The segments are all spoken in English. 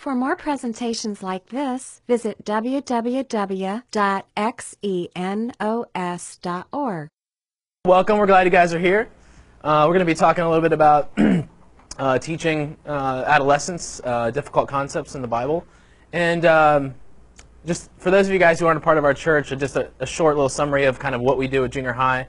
For more presentations like this, visit www.xenos.org. Welcome. We're glad you guys are here. We're going to be talking a little bit about teaching adolescents difficult concepts in the Bible. And just for those of you guys who aren't a part of our church, just a short little summary of kind of what we do at junior high.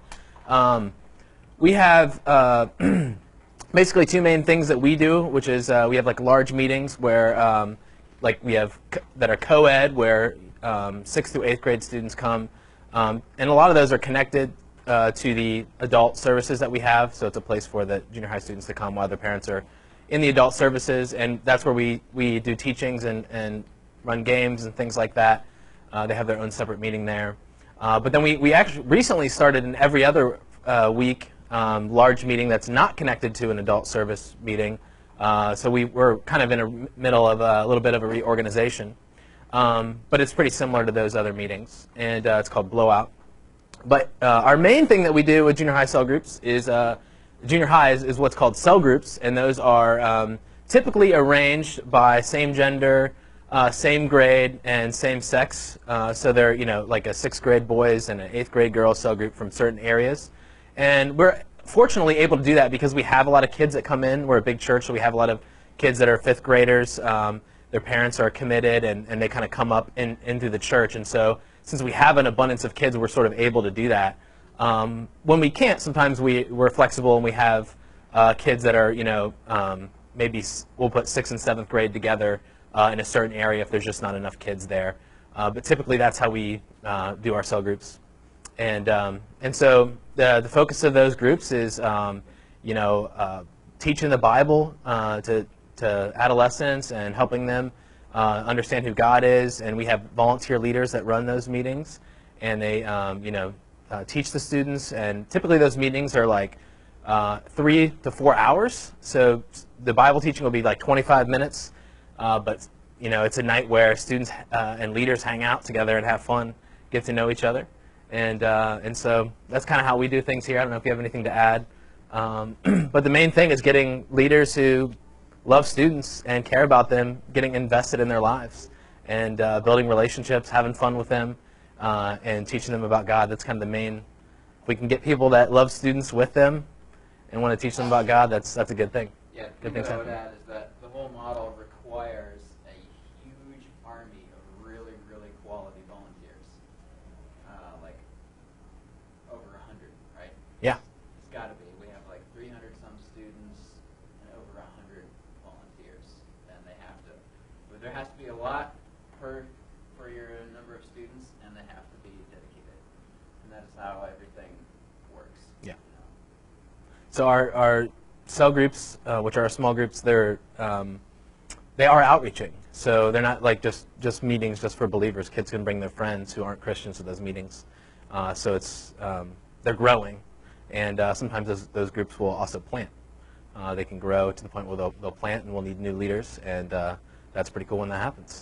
We have basically two main things that we do, which is we have like large meetings where like we have that are co-ed, where 6th through 8th grade students come, and a lot of those are connected to the adult services that we have. So it's a place for the junior high students to come while their parents are in the adult services, and that's where we do teachings and run games and things like that. They have their own separate meeting there. But then we actually recently started an every other week large meeting that's not connected to an adult service meeting. So we're kind of in the middle of a little bit of a reorganization. But it's pretty similar to those other meetings, and it's called Blowout. But our main thing that we do with junior high cell groups is junior high is what's called cell groups, and those are typically arranged by same gender, same grade, and same sex. So they're like a 6th grade boys and an 8th grade girls cell group from certain areas. And we're fortunately able to do that because we have a lot of kids that come in. We're a big church, so we have a lot of kids that are 5th graders. Their parents are committed, and they kind of come up into the church. And so since we have an abundance of kids, we're sort of able to do that. When we can't, sometimes we're flexible, and we have kids that are, maybe we'll put 6th and 7th grade together in a certain area if there's just not enough kids there. But typically that's how we do our cell groups. And so the focus of those groups is, teaching the Bible to adolescents and helping them understand who God is. And we have volunteer leaders that run those meetings, and they, teach the students. And typically those meetings are like 3 to 4 hours. So the Bible teaching will be like 25 minutes, but it's a night where students and leaders hang out together and have fun, get to know each other. And so that's kind of how we do things here. I don't know if you have anything to add. But the main thing is getting leaders who love students and care about them, getting invested in their lives, and building relationships, having fun with them, and teaching them about God. That's kind of the main. If we can get people that love students with them and want to teach them about God, that's a good thing. Yeah, the thing that I would add is that the whole model requires a huge army of really, really quality volunteers. Like over 100, right? Yeah. It's got to be. We have like 300 some students and over 100 volunteers, and they have to. But there has to be a lot for your number of students, and they have to be dedicated, and that is how everything works. Yeah. So our cell groups, which are our small groups, they are outreaching. So they're not like just meetings just for believers. Kids can bring their friends who aren't Christians to those meetings. So it's they're growing, and sometimes those groups will also plant. They can grow to the point where they'll plant, and we'll need new leaders, and that's pretty cool when that happens.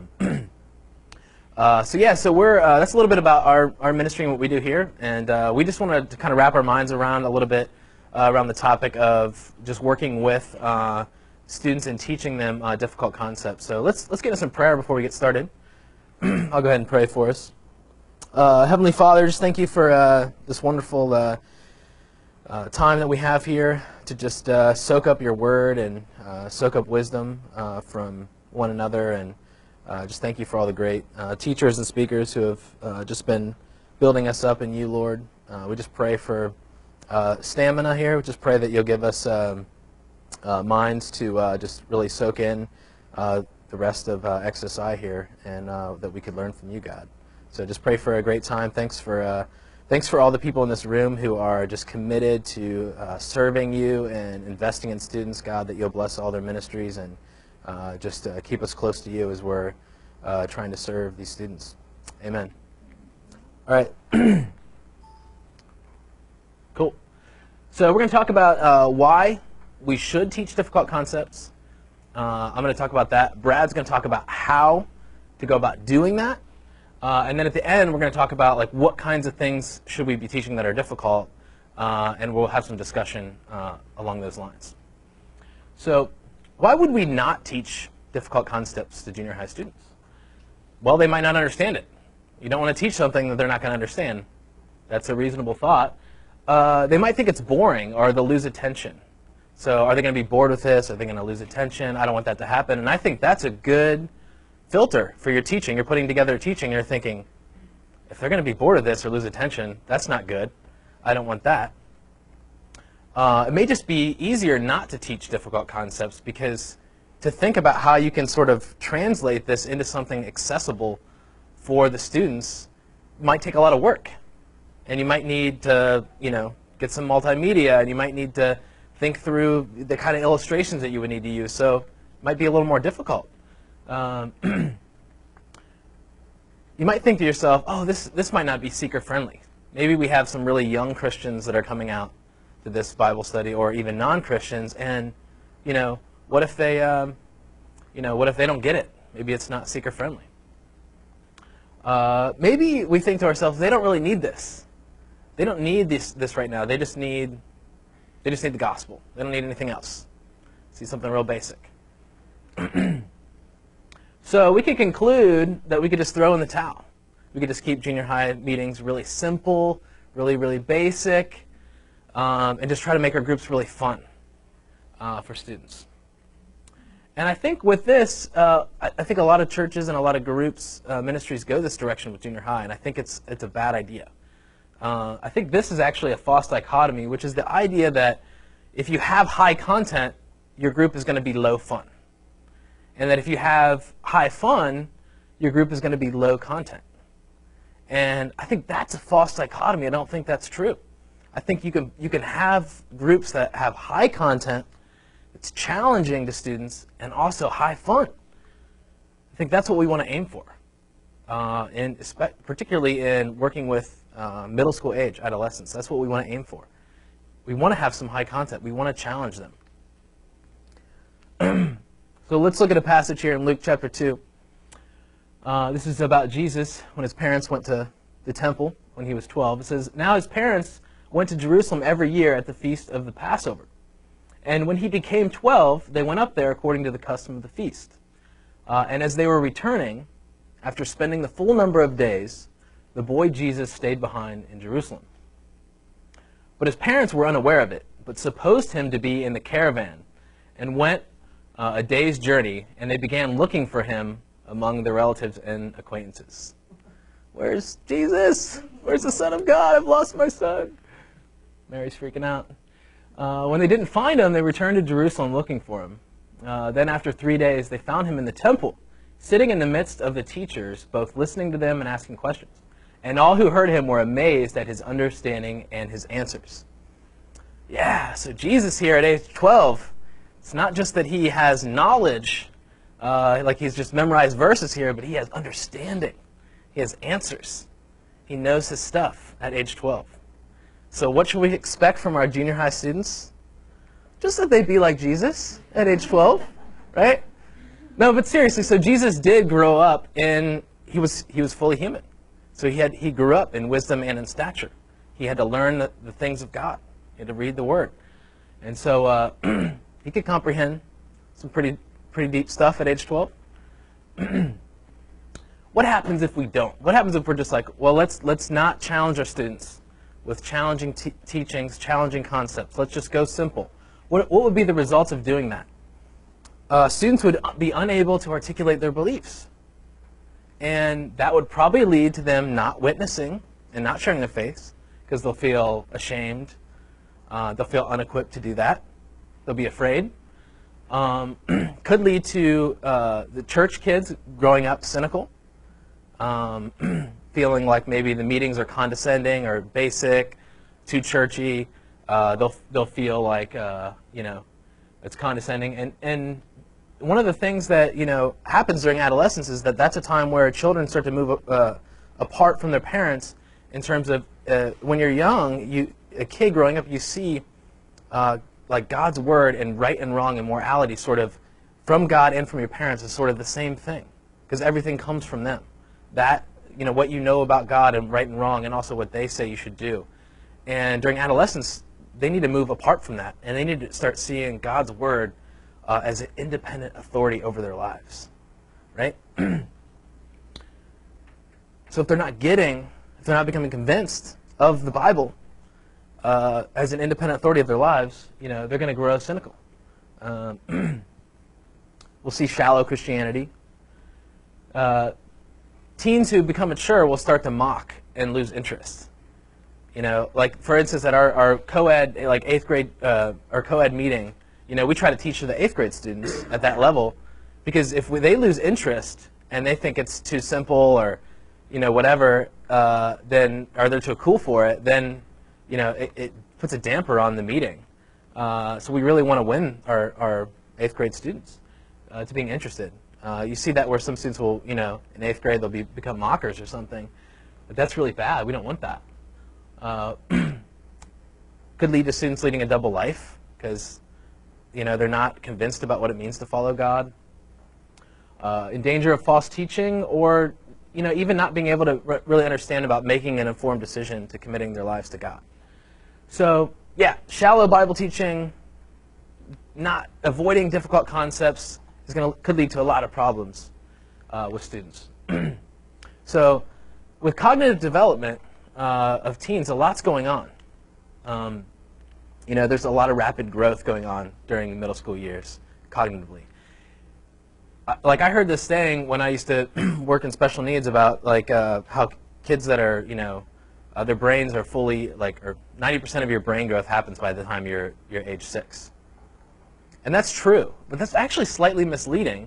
So we're that's a little bit about our ministry and what we do here, and we just wanted to kind of wrap our minds around a little bit around the topic of just working with students and teaching them difficult concepts. So let's get into some prayer before we get started. I'll go ahead and pray for us. Heavenly Father, just thank you for this wonderful time that we have here to just soak up your word and soak up wisdom from one another, and just thank you for all the great teachers and speakers who have just been building us up in you, Lord. We just pray for stamina here. We just pray that you'll give us minds to just really soak in the rest of XSI here, and that we could learn from you, God. So just pray for a great time. Thanks for all the people in this room who are just committed to serving you and investing in students, God, that you'll bless all their ministries, and just keep us close to you as we're trying to serve these students. Amen. All right. Cool. So we're going to talk about why we should teach difficult concepts. I'm going to talk about that. Brad's going to talk about how to go about doing that. And then at the end, we're going to talk about like what kinds of things should we be teaching that are difficult, and we'll have some discussion along those lines. So why would we not teach difficult concepts to junior high students? Well, they might not understand it. You don't want to teach something that they're not going to understand. That's a reasonable thought. They might think it's boring, or they'll lose attention. So are they going to be bored with this? Are they going to lose attention? I don't want that to happen. And I think that's a good filter for your teaching. You're putting together a teaching, you're thinking, if they're going to be bored of this or lose attention, that's not good. I don't want that. It may just be easier not to teach difficult concepts, because to think about how you can sort of translate this into something accessible for the students might take a lot of work. And you might need to, get some multimedia, and you might need to think through the kind of illustrations that you would need to use. So it might be a little more difficult. You might think to yourself, oh, this might not be seeker-friendly. Maybe we have some really young Christians that are coming out to this Bible study, or even non-Christians, and what if they don't get it? Maybe it's not seeker-friendly. Maybe we think to ourselves, they don't really need this. They don't need this right now. They just need the gospel. They don't need anything else. See something real basic. So we could conclude that we could just throw in the towel. We could just keep junior high meetings really simple, really, really basic, and just try to make our groups really fun for students. And I think with this, I think a lot of churches and a lot of groups, ministries go this direction with junior high, and I think it's a bad idea. I think this is actually a false dichotomy, which is the idea that if you have high content, your group is going to be low fun. And that if you have high fun, your group is going to be low content. And I think that's a false dichotomy. I don't think that's true. I think you can have groups that have high content, it's challenging to students, and also high fun. I think that's what we want to aim for, and particularly in working with middle school age, adolescents. That's what we want to aim for. We want to have some high content. We want to challenge them. So let's look at a passage here in Luke chapter 2. This is about Jesus when his parents went to the temple when he was 12. It says, "Now his parents went to Jerusalem every year at the feast of the Passover. And when he became 12, they went up there according to the custom of the feast. And as they were returning, after spending the full number of days, the boy Jesus stayed behind in Jerusalem. But his parents were unaware of it, but supposed him to be in the caravan, and went a day's journey, and they began looking for him among their relatives and acquaintances." Where's Jesus? Where's the Son of God? I've lost my son. Mary's freaking out. When they didn't find him, they returned to Jerusalem looking for him. Then after 3 days, they found him in the temple, sitting in the midst of the teachers, both listening to them and asking questions. And all who heard him were amazed at his understanding and his answers. Yeah, so Jesus here at age 12, it's not just that he has knowledge, like he's just memorized verses here, but he has understanding. He has answers. He knows his stuff at age 12. So what should we expect from our junior high students? Just that they be like Jesus at age 12, right? No, but seriously, so Jesus did grow up he was fully human. So he grew up in wisdom and in stature. He had to learn the things of God. He had to read the Word. And so he could comprehend some pretty deep stuff at age 12. What happens if we don't? What happens if we're just like, well, let's not challenge our students with challenging teachings, challenging concepts. Let's just go simple. What would be the results of doing that? Students would be unable to articulate their beliefs. And that would probably lead to them not witnessing and not sharing their faith, because they'll feel ashamed. They'll feel unequipped to do that. They'll be afraid. Could lead to the church kids growing up cynical, feeling like maybe the meetings are condescending or basic, too churchy. They'll feel like it's condescending. And one of the things that happens during adolescence is that that's a time where children start to move apart from their parents. In terms of when you're young, a kid growing up, you see like God's word and right and wrong and morality sort of from God and from your parents is sort of the same thing, because everything comes from them. That what you know about God and right and wrong, and also what they say you should do. And during adolescence, they need to move apart from that, and they need to start seeing God's word as an independent authority over their lives, right? So if they're not becoming convinced of the Bible as an independent authority of their lives, they're going to grow cynical. We'll see shallow Christianity. Teens who become mature will start to mock and lose interest. Like for instance, at our co-ed, like 8th grade, our co-ed meeting, we try to teach to the 8th grade students at that level, because if they lose interest and they think it's too simple or, whatever, then, or they're too cool for it, then, it puts a damper on the meeting. So we really want to win our 8th grade students to being interested. You see that where some students will, in 8th grade, they'll become mockers or something. But that's really bad. We don't want that. Could lead to students leading a double life because, they're not convinced about what it means to follow God. In danger of false teaching, or, even not being able to really understand about making an informed decision to committing their lives to God. So, yeah, shallow Bible teaching, not avoiding difficult concepts, could lead to a lot of problems with students. So, with cognitive development of teens, a lot's going on. There's a lot of rapid growth going on during middle school years, cognitively. Like I heard this saying when I used to work in special needs about how kids that are, their brains are fully, or 90% of your brain growth happens by the time you're age 6. And that's true, but that's actually slightly misleading.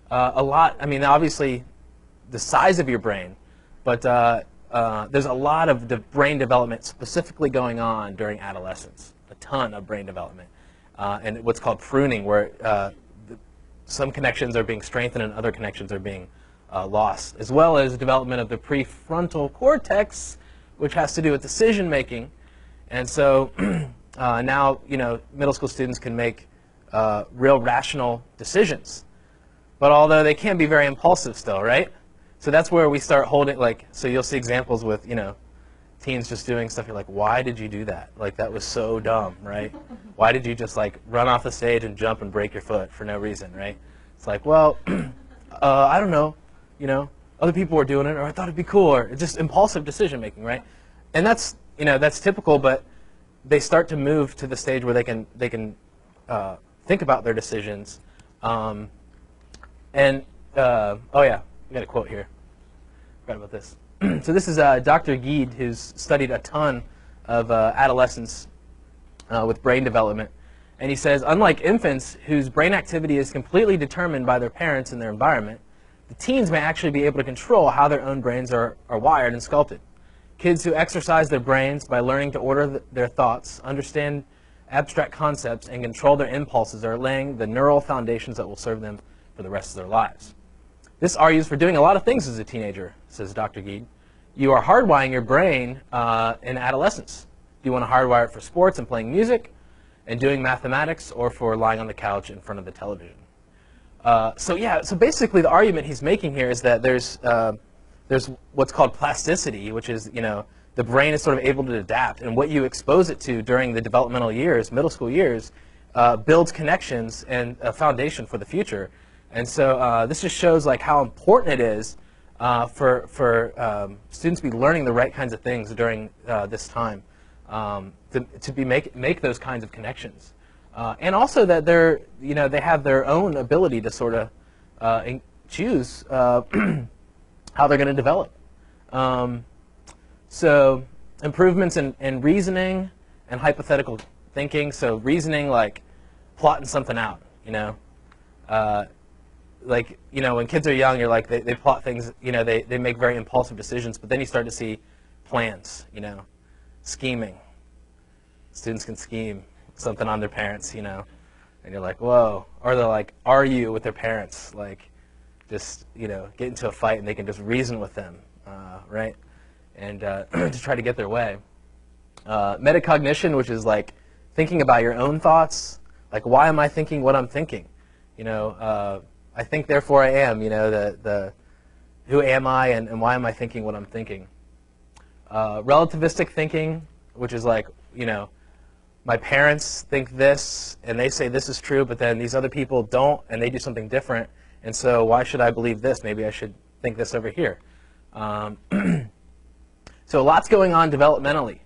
Obviously, the size of your brain, but there's a lot of brain development specifically going on during adolescence, a ton of brain development, and what's called pruning, where some connections are being strengthened and other connections are being lost, as well as development of the prefrontal cortex, which has to do with decision making. And so now, middle school students can make real rational decisions. But although they can be very impulsive still, right? So that's where we start holding, so you'll see examples with, teens just doing stuff. You're like, why did you do that? That was so dumb, right? Why did you just, run off the stage and jump and break your foot for no reason, right? It's like, well, I don't know, other people were doing it, or I thought it'd be cool, or just impulsive decision making, right? And that's, that's typical, but they start to move to the stage where they can think about their decisions. Oh yeah, I got a quote here. Forgot about this. So this is Dr. Geed, who's studied a ton of adolescents with brain development. And he says, unlike infants whose brain activity is completely determined by their parents and their environment, the teens may actually be able to control how their own brains are wired and sculpted. Kids who exercise their brains by learning to order their thoughts, understand abstract concepts, and control their impulses are laying the neural foundations that will serve them for the rest of their lives. This argues for doing a lot of things as a teenager, says Dr. Geed. You are hardwiring your brain in adolescence. Do you want to hardwire it for sports and playing music and doing mathematics, or for lying on the couch in front of the television? So basically the argument he's making here is that there's what's called plasticity, which is, the brain is sort of able to adapt, and what you expose it to during the developmental years, middle school years, builds connections and a foundation for the future. And so this just shows how important it is for students to be learning the right kinds of things during this time, to make those kinds of connections, and also that they have their own ability to sort of choose how they're going to develop. So improvements in reasoning and hypothetical thinking. So reasoning, like plotting something out, when kids are young, you're they plot things, they make very impulsive decisions, but then you start to see plans, scheming. Students can scheme something on their parents, and you're like, whoa. Or they'll argue with their parents, just, get into a fight and they can just reason with them, right? And to try to get their way. Metacognition, which is thinking about your own thoughts, why am I thinking what I'm thinking? I think, therefore I am, who am I and why am I thinking what I'm thinking? Relativistic thinking, which is my parents think this, and they say this is true, but then these other people don't, and they do something different, and so why should I believe this? Maybe I should think this over here. So lots going on developmentally.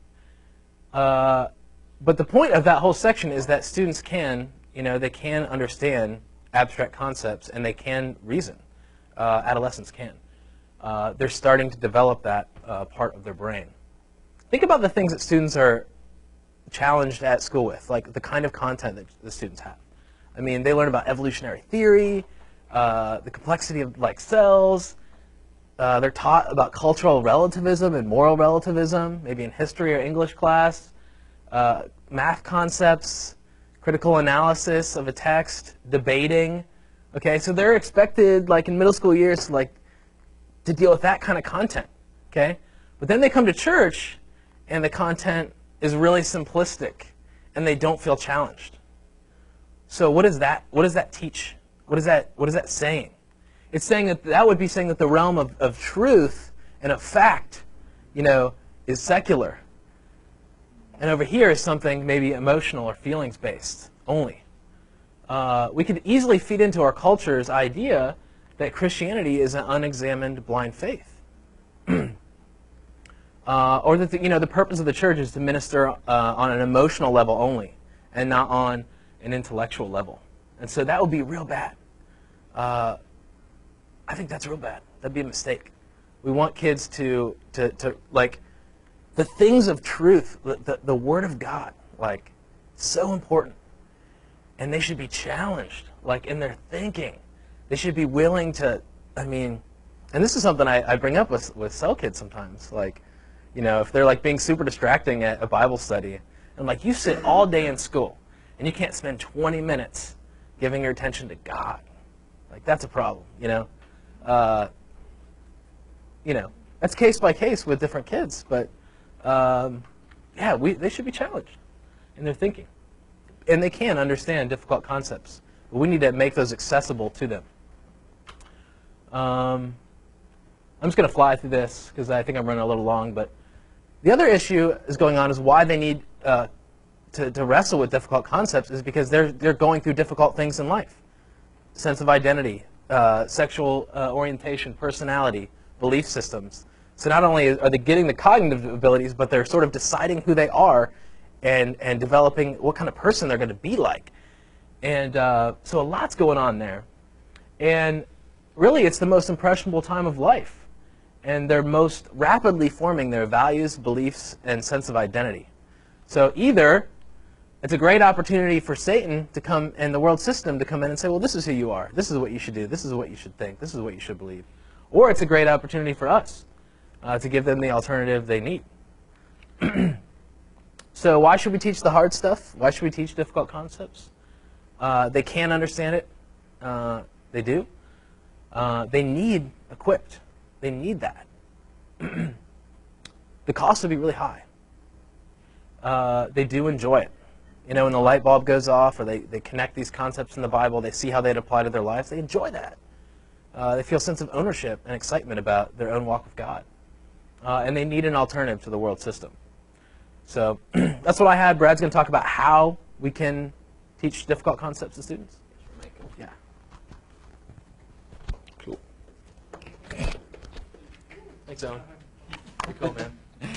But the point of that whole section is that students can, they can understand abstract concepts, and they can reason. Adolescents can. They're starting to develop that part of their brain. Think about the things that students are challenged at school with, like the kind of content that the students have. I mean, they learn about evolutionary theory, the complexity of cells. They're taught about cultural relativism and moral relativism, maybe in history or English class. Math concepts, critical analysis of a text, debating. Okay, so they're expected, in middle school years, to deal with that kind of content. Okay, but then they come to church, and the content is really simplistic, and they don't feel challenged. So what is that? What does that teach? What is that saying? It's saying that would be saying that the realm of truth and of fact, is secular. And over here is something maybe emotional or feelings-based only. We could easily feed into our culture's idea that Christianity is an unexamined blind faith. Or that the purpose of the church is to minister on an emotional level only and not on an intellectual level. And so that would be real bad. I think that's real bad. That'd be a mistake. We want kids to the things of truth, the Word of God, so important. And they should be challenged, in their thinking. They should be willing to, and this is something I bring up with cell kids sometimes. If they're being super distracting at a Bible study, and you sit all day in school, and you can't spend 20 minutes giving your attention to God. That's a problem, that's case by case with different kids, but they should be challenged in their thinking. And they can understand difficult concepts, but we need to make those accessible to them. I'm just going to fly through this because I think I'm running a little long, but the other issue is going on is why they need to wrestle with difficult concepts is because they're going through difficult things in life. Sense of identity, sexual orientation, personality, belief systems. So not only are they getting the cognitive abilities, but they're sort of deciding who they are and developing what kind of person they're going to be like. And so a lot's going on there. And really, it's the most impressionable time of life. And they're most rapidly forming their values, beliefs, and sense of identity. So either it's a great opportunity for Satan to come, and the world system to come in and say, well, this is who you are. This is what you should do. This is what you should think. This is what you should believe. Or it's a great opportunity for us to give them the alternative they need. So why should we teach the hard stuff? Why should we teach difficult concepts? They can understand it. They do. They need equipped. They need that. The cost would be really high. They do enjoy it. When the light bulb goes off or they connect these concepts in the Bible, they see how they'd apply to their lives, they enjoy that. They feel a sense of ownership and excitement about their own walk with God. And they need an alternative to the world system. So that's what I had. Brad's going to talk about how we can teach difficult concepts to students. Yeah. Cool. Thanks, Owen. You're cool, man.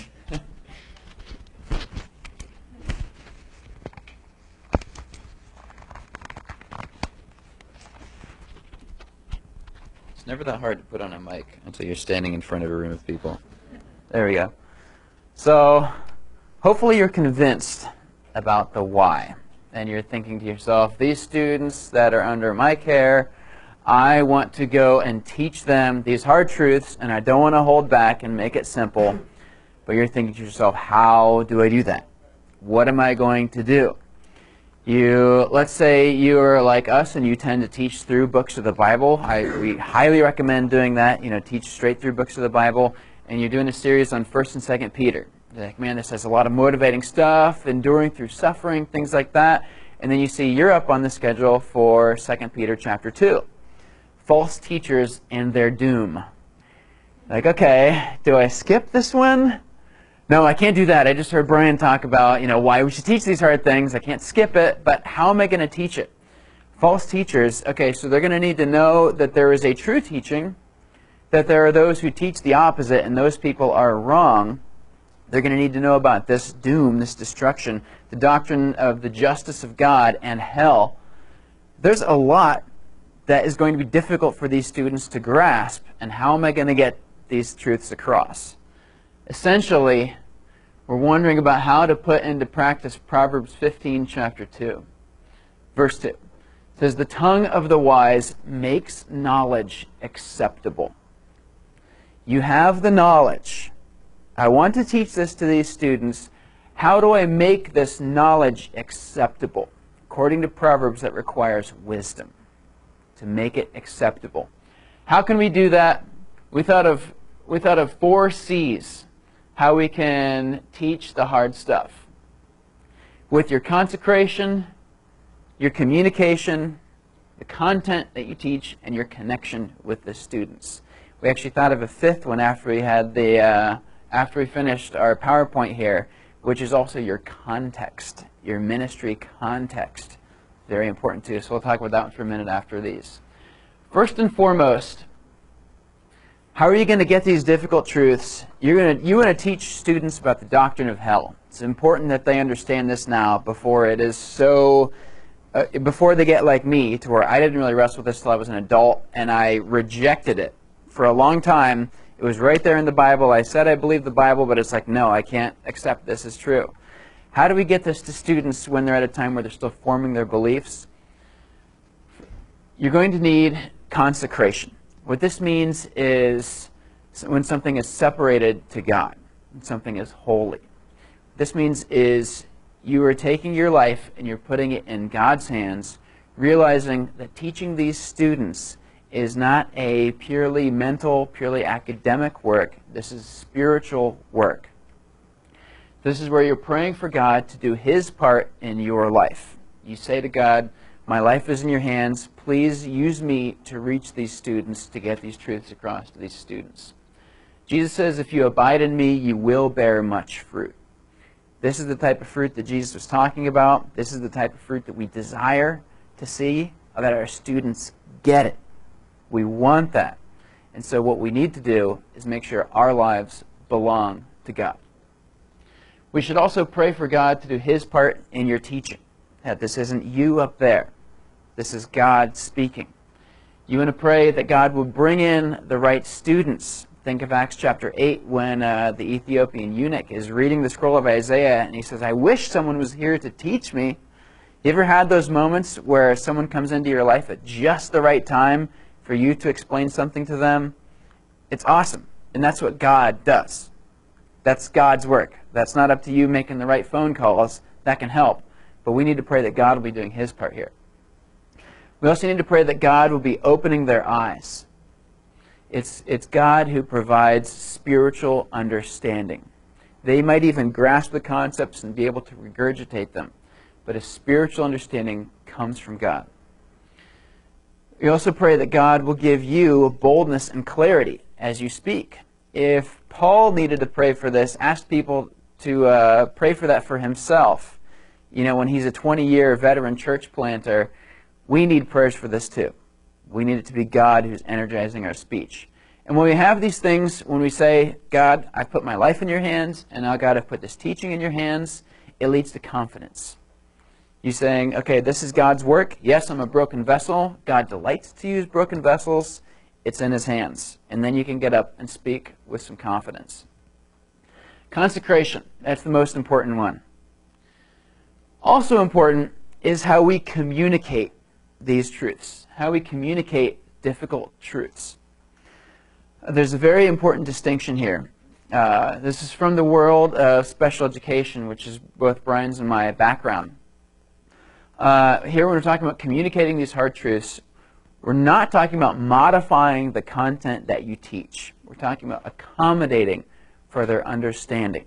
It's never that hard to put on a mic until you're standing in front of a room of people. There we go. So hopefully you're convinced about the why. And you're thinking to yourself, these students that are under my care, I want to go and teach them these hard truths, and I don't want to hold back and make it simple. But you're thinking to yourself, how do I do that? What am I going to do? Let's say you're like us and you tend to teach through books of the Bible. We highly recommend doing that. Teach straight through books of the Bible. And you're doing a series on 1st and 2nd Peter. You're like, man, this has a lot of motivating stuff, enduring through suffering, things like that. And then you see you're up on the schedule for 2 Peter chapter 2. False teachers and their doom. Like, okay, do I skip this one? No, I can't do that. I just heard Brian talk about, why we should teach these hard things. I can't skip it, but how am I going to teach it? False teachers, okay, so they're going to need to know that there is a true teaching, that there are those who teach the opposite, and those people are wrong. They're going to need to know about this doom, this destruction, the doctrine of the justice of God and hell. There's a lot that is going to be difficult for these students to grasp, and how am I going to get these truths across? Essentially, we're wondering about how to put into practice Proverbs 15, chapter 2. Verse 2. It says, "The tongue of the wise makes knowledge acceptable." You have the knowledge. I want to teach this to these students. How do I make this knowledge acceptable? According to Proverbs, that requires wisdom to make it acceptable. How can we do that? We thought of 4 C's. How we can teach the hard stuff. With your consecration, your communication, the content that you teach, and your connection with the students. We actually thought of a 5th one after we had after we finished our PowerPoint here, which is also your context, your ministry context. Very important too. So we'll talk about that one for a minute after these. First and foremost, how are you going to get these difficult truths? You want to teach students about the doctrine of hell. It's important that they understand this now before it is so, before they get like me, to where I didn't really wrestle with this till I was an adult, and I rejected it. For a long time, it was right there in the Bible. I said I believe the Bible, but it's like, no, I can't accept this as true. How do we get this to students when they're at a time where they're still forming their beliefs? You're going to need consecration. What this means is when something is separated to God, when something is holy. This means is you are taking your life and you're putting it in God's hands, realizing that teaching these students is not a purely mental, purely academic work. This is spiritual work. This is where you're praying for God to do His part in your life. You say to God, "My life is in your hands. Please use me to reach these students, to get these truths across to these students." Jesus says, "If you abide in me, you will bear much fruit." This is the type of fruit that Jesus was talking about. This is the type of fruit that we desire to see, that our students get it. We want that. And so what we need to do is make sure our lives belong to God. We should also pray for God to do His part in your teaching. That this isn't you up there. This is God speaking. You want to pray that God will bring in the right students. Think of Acts chapter 8 when the Ethiopian eunuch is reading the scroll of Isaiah and he says, "I wish someone was here to teach me." You ever had those moments where someone comes into your life at just the right time for you to explain something to them? It's awesome. And that's what God does. That's God's work. That's not up to you making the right phone calls. That can help. But we need to pray that God will be doing His part here. We also need to pray that God will be opening their eyes. It's God who provides spiritual understanding. They might even grasp the concepts and be able to regurgitate them. But a spiritual understanding comes from God. We also pray that God will give you boldness and clarity as you speak. If Paul needed to pray for this, ask people to pray for that for himself. When he's a 20-year veteran church planter, we need prayers for this too. We need it to be God who's energizing our speech. And when we have these things, when we say, "God, I've put my life in your hands, and now God, I've put this teaching in your hands," it leads to confidence. You saying, "Okay, this is God's work. Yes, I'm a broken vessel. God delights to use broken vessels. It's in His hands." And then you can get up and speak with some confidence. Consecration, that's the most important one. Also important is how we communicate these truths, how we communicate difficult truths. There's a very important distinction here. This is from the world of special education, which is both Brian's and my background. Here when we're talking about communicating these hard truths, we're not talking about modifying the content that you teach. We're talking about accommodating for their understanding.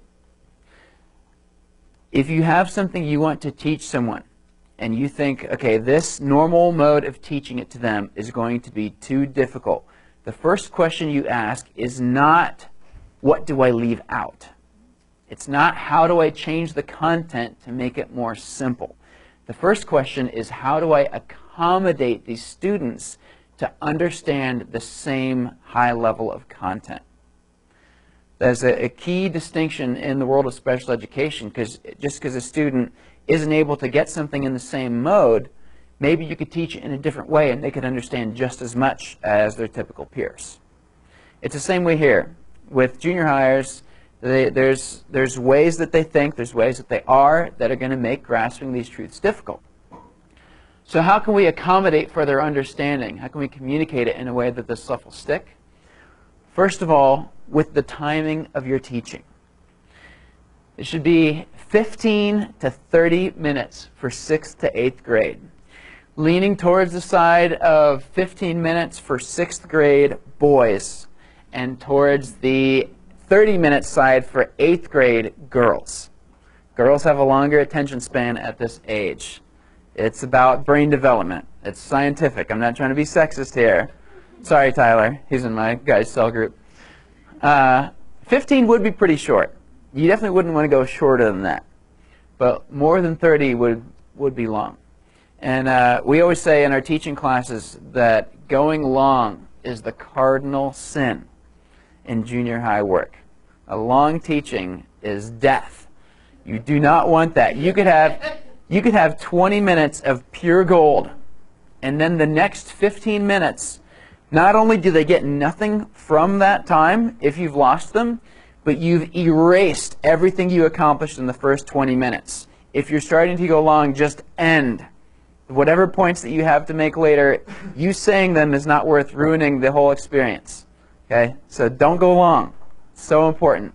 If you have something you want to teach someone, and you think, okay, this normal mode of teaching it to them is going to be too difficult, the first question you ask is not, what do I leave out? It's not how do I change the content to make it more simple. The first question is how do I accommodate these students to understand the same high level of content? There's a key distinction in the world of special education, because just because a student isn't able to get something in the same mode, maybe you could teach it in a different way and they could understand just as much as their typical peers. It's the same way here. With junior hires, there's ways that they think, there's ways that they are that are going to make grasping these truths difficult. So how can we accommodate for their understanding? How can we communicate it in a way that this stuff will stick? First of all, with the timing of your teaching. It should be 15 to 30 minutes for 6th to 8th grade. Leaning towards the side of 15 minutes for 6th grade boys and towards the 30-minute side for 8th grade girls. Girls have a longer attention span at this age. It's about brain development. It's scientific. I'm not trying to be sexist here. Sorry, Tyler. He's in my guys' cell group. 15 would be pretty short. You definitely wouldn't want to go shorter than that. But more than 30 would be long. And we always say in our teaching classes that going long is the cardinal sin in junior high work. A long teaching is death. You do not want that. You could have 20 minutes of pure gold, and then the next 15 minutes, not only do they get nothing from that time if you've lost them, but you've erased everything you accomplished in the first 20 minutes. If you're starting to go long, just end. Whatever points that you have to make later, you saying them is not worth ruining the whole experience. Okay? So don't go long. So important.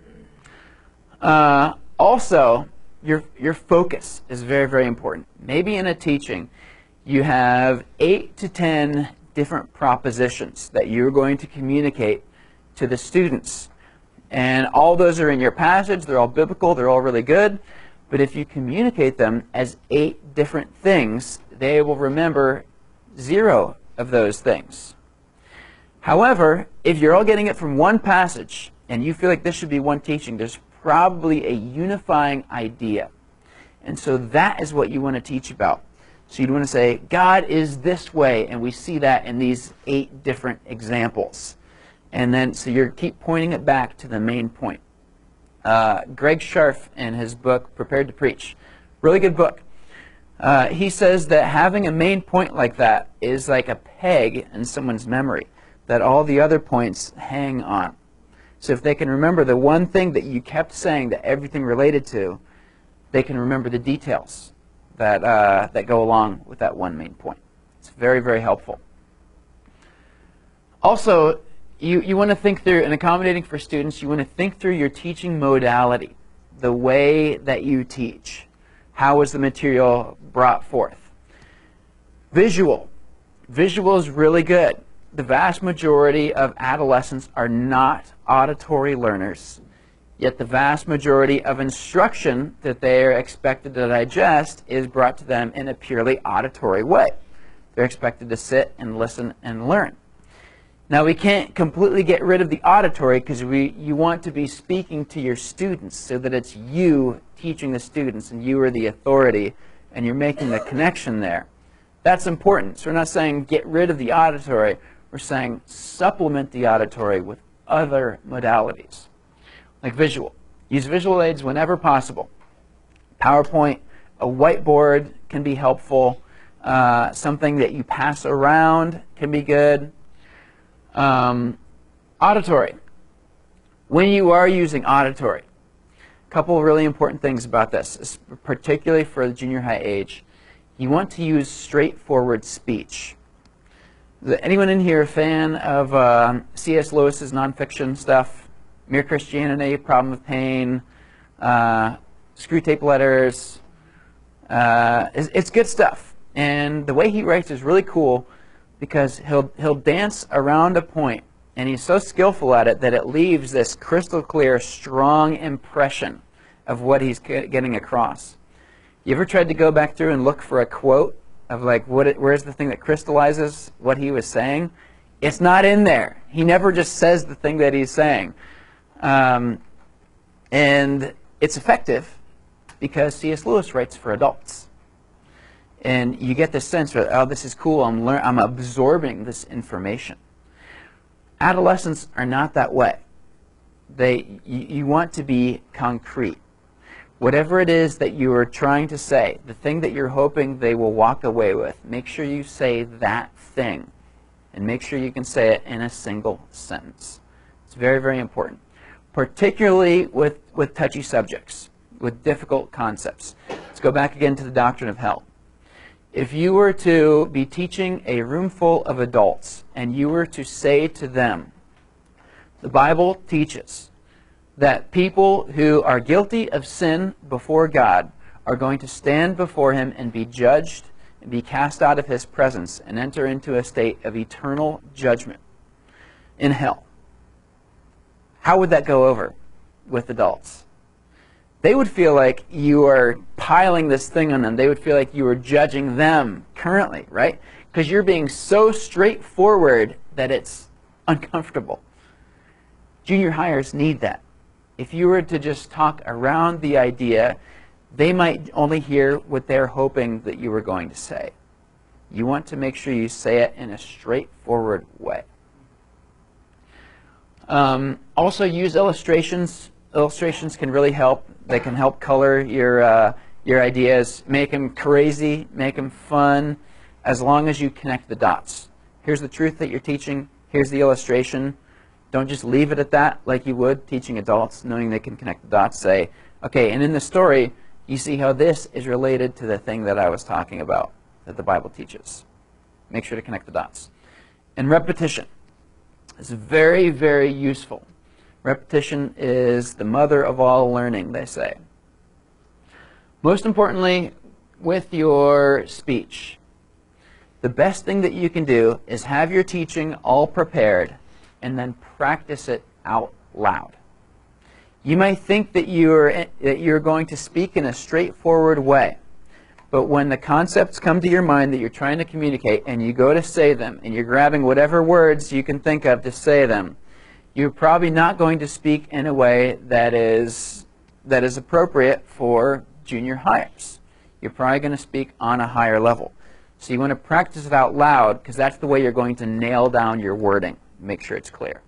Also, your focus is very, very important. Maybe in a teaching, you have 8 to 10 different propositions that you're going to communicate to the students. And all those are in your passage. They're all biblical. They're all really good. But if you communicate them as 8 different things, they will remember 0 of those things. However, if you're all getting it from one passage and you feel like this should be one teaching, there's probably a unifying idea. And so that is what you want to teach about. So you'd want to say, God is this way, and we see that in these 8 different examples. And then, so you keep pointing it back to the main point. Greg Scharf, in his book, Prepared to Preach, really good book. He says that having a main point like that is like a peg in someone's memory that all the other points hang on. So if they can remember the one thing that you kept saying that everything related to, they can remember the details that go along with that one main point. It's very, very helpful. Also, you want to think through, in accommodating for students, you want to think through your teaching modality, the way that you teach. How is the material brought forth? Visual. Visual is really good. The vast majority of adolescents are not auditory learners, yet the vast majority of instruction that they are expected to digest is brought to them in a purely auditory way. They're expected to sit and listen and learn. Now, we can't completely get rid of the auditory because you want to be speaking to your students so that it's you teaching the students and you are the authority and you're making the connection there. That's important. So we're not saying get rid of the auditory. We're saying supplement the auditory with other modalities, like visual. Use visual aids whenever possible. PowerPoint, a whiteboard can be helpful. Something that you pass around can be good. Auditory. When you are using auditory, a couple of really important things about this, particularly for the junior high age. You want to use straightforward speech. Is anyone in here a fan of C.S. Lewis's nonfiction stuff? Mere Christianity, Problem of Pain, Screwtape Letters. It's good stuff. And the way he writes is really cool because he'll dance around a point, and he's so skillful at it that it leaves this crystal clear, strong impression of what he's getting across. You ever tried to go back through and look for a quote of like where's the thing that crystallizes what he was saying? It's not in there. He never just says the thing that he's saying. And it's effective because C.S. Lewis writes for adults. And you get this sense of, oh, this is cool, I'm absorbing this information. Adolescents are not that way. You want to be concrete. Whatever it is that you are trying to say, the thing that you're hoping they will walk away with, make sure you say that thing. And make sure you can say it in a single sentence. It's very, very important. Particularly with touchy subjects, with difficult concepts. Let's go back again to the doctrine of hell. If you were to be teaching a room full of adults and you were to say to them, the Bible teaches that people who are guilty of sin before God are going to stand before Him and be judged and be cast out of His presence and enter into a state of eternal judgment in hell. How would that go over with adults? They would feel like you are piling this thing on them. They would feel like you are judging them currently, right? Because you're being so straightforward that it's uncomfortable. Junior hires need that. If you were to just talk around the idea, they might only hear what they're hoping that you were going to say. You want to make sure you say it in a straightforward way. Also use illustrations. Illustrations can really help. They can help color your ideas, make them crazy, make them fun, as long as you connect the dots. Here's the truth that you're teaching. Here's the illustration. Don't just leave it at that like you would teaching adults, knowing they can connect the dots. Say, okay, and in the story, you see how this is related to the thing that I was talking about, that the Bible teaches. Make sure to connect the dots. And repetition is very, very useful. Repetition is the mother of all learning, they say. Most importantly, with your speech, the best thing that you can do is have your teaching all prepared and then practice it out loud. You might think that you're going to speak in a straightforward way, but when the concepts come to your mind that you're trying to communicate and you go to say them and you're grabbing whatever words you can think of to say them, you're probably not going to speak in a way that is appropriate for junior hires. You're probably going to speak on a higher level. So you want to practice it out loud because that's the way you're going to nail down your wording. Make sure it's clear.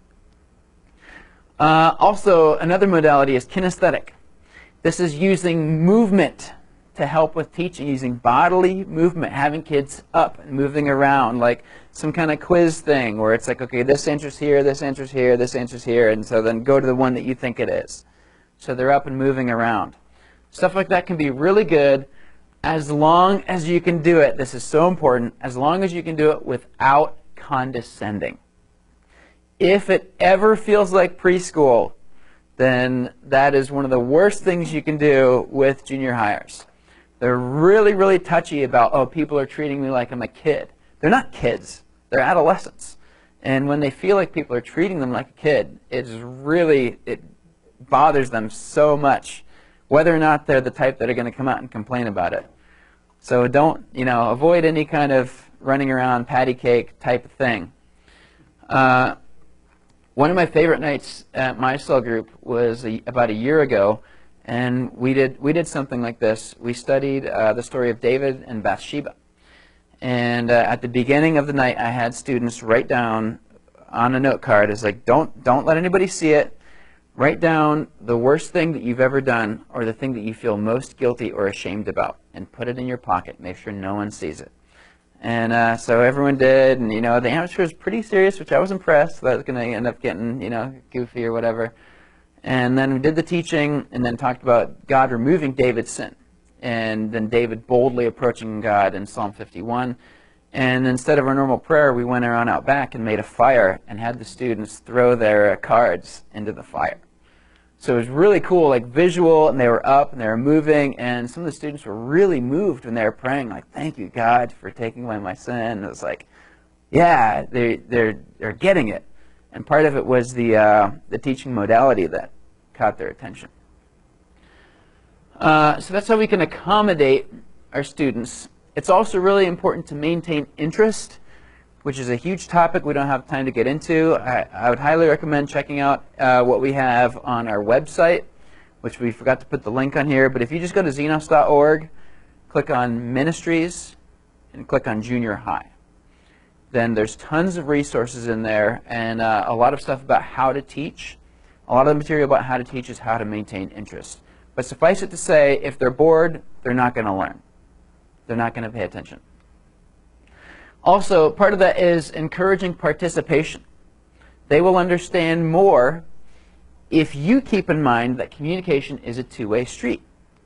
Also, another modality is kinesthetic. This is using movement to help with teaching, using bodily movement, having kids up and moving around, like some kind of quiz thing where it's like, okay, this answer's here, this answer's here, this answer's here, and so then go to the one that you think it is. So they're up and moving around. Stuff like that can be really good as long as you can do it. This is so important. As long as you can do it without condescending. If it ever feels like preschool, then that is one of the worst things you can do with junior hires. They're really, really touchy about, oh, people are treating me like I'm a kid. They're not kids. They're adolescents. And when they feel like people are treating them like a kid, it bothers them so much, whether or not they're the type that are going to come out and complain about it. So don't, avoid any kind of running around patty cake type of thing. One of my favorite nights at my cell group was about a year ago, and we did something like this. We studied the story of David and Bathsheba. And at the beginning of the night, I had students write down on a note card, it's like, don't let anybody see it. Write down the worst thing that you've ever done or the thing that you feel most guilty or ashamed about, and put it in your pocket. Make sure no one sees it. And so everyone did, and the answer was pretty serious, which I was impressed. That was going to end up getting goofy or whatever. And then we did the teaching, and then talked about God removing David's sin, and then David boldly approaching God in Psalm 51. And instead of our normal prayer, we went around out back and made a fire and had the students throw their cards into the fire. So it was really cool, like visual, and they were up and they were moving, and some of the students were really moved when they were praying, like, thank you, God, for taking away my sin. And it was like, yeah, they're getting it. And part of it was the teaching modality that caught their attention. So that's how we can accommodate our students. It's also really important to maintain interest, which is a huge topic we don't have time to get into. I would highly recommend checking out what we have on our website. which we forgot to put the link on here, but if you just go to xenos.org, click on Ministries, and click on Junior High, then there's tons of resources in there and a lot of stuff about how to teach. A lot of the material about how to teach is how to maintain interest. But suffice it to say, if they're bored, they're not going to learn. They're not going to pay attention. Also, part of that is encouraging participation. They will understand more if you keep in mind that communication is a two-way street.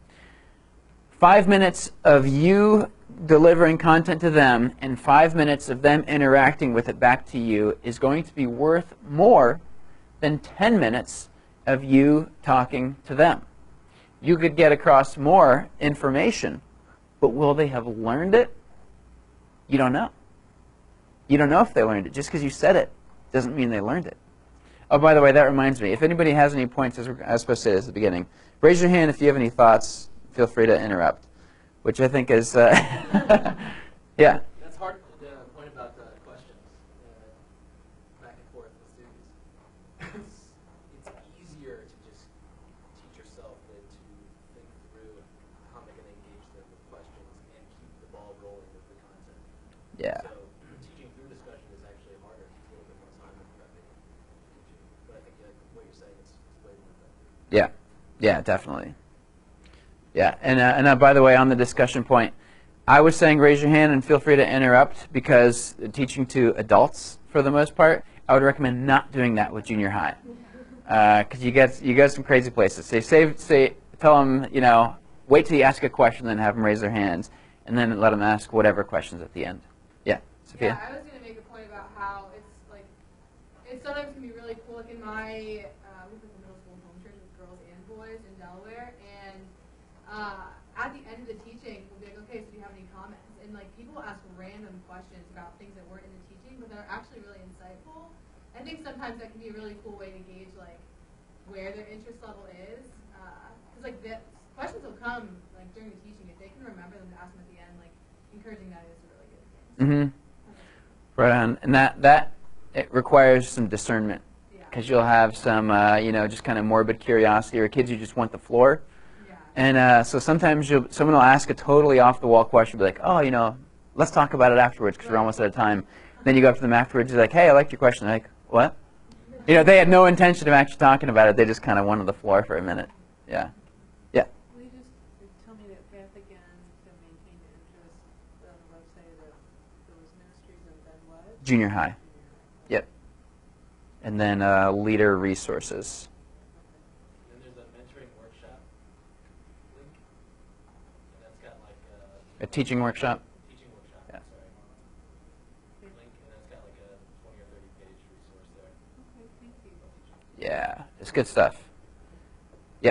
5 minutes of you delivering content to them and 5 minutes of them interacting with it back to you is going to be worth more than 10 minutes of you talking to them. You could get across more information, but will they have learned it? You don't know. You don't know if they learned it. Just because you said it doesn't mean they learned it. Oh, by the way, that reminds me. If anybody has any points, I was supposed to say this at the beginning, raise your hand if you have any thoughts. Feel free to interrupt, which I think is, yeah. That's hard. The point about the questions back and forth with students. It's easier to just teach yourself than to think through how am I going to engage them with questions and keep the ball rolling with the content. Yeah. So teaching through discussion is actually harder. It takes a little bit more time than prepping and teaching. But I think what you're saying is way more effective. Yeah. Yeah, definitely. Yeah, and by the way, on the discussion point, I was saying raise your hand and feel free to interrupt because teaching to adults, for the most part, I would recommend not doing that with junior high because you get some crazy places. Tell them, you know, wait till you ask a question, then have them raise their hands, and then let them ask whatever questions at the end. Yeah, Sophia. Yeah, I was going to make a point about how it's like it sometimes can be really cool. Like in my we went to middle school home church with girls and boys in Delaware, and at the end of the teaching, we'll be like, okay, so do you have any comments? And like people ask random questions about things that weren't in the teaching, but they're actually really insightful. I think sometimes that can be a really cool way to gauge like where their interest level is, because like the questions will come like during the teaching. If they can remember them to ask them at the end, like encouraging that is a really good thing. Mm-hmm. Right on, and that it requires some discernment because you'll have some you know, just kind of morbid curiosity or kids who just want the floor. And so sometimes someone will ask a totally off-the-wall question, be like, oh, you know, let's talk about it afterwards because we're almost out of time. Then you go up to them afterwards, you're like, hey, I liked your question. They're like, what? You know, they had no intention of actually talking about it. They just kind of wanted the floor for a minute. Yeah. Yeah. Will you just tell me that path again to maintain the interest on the website of those ministries and then what? Junior high. Yep. And then leader resources. A teaching workshop? Teaching workshop, Yeah. sorry. Link, and that's got like a 20 or 30 page resource there. Okay, thank you. Yeah, it's good stuff. Yeah.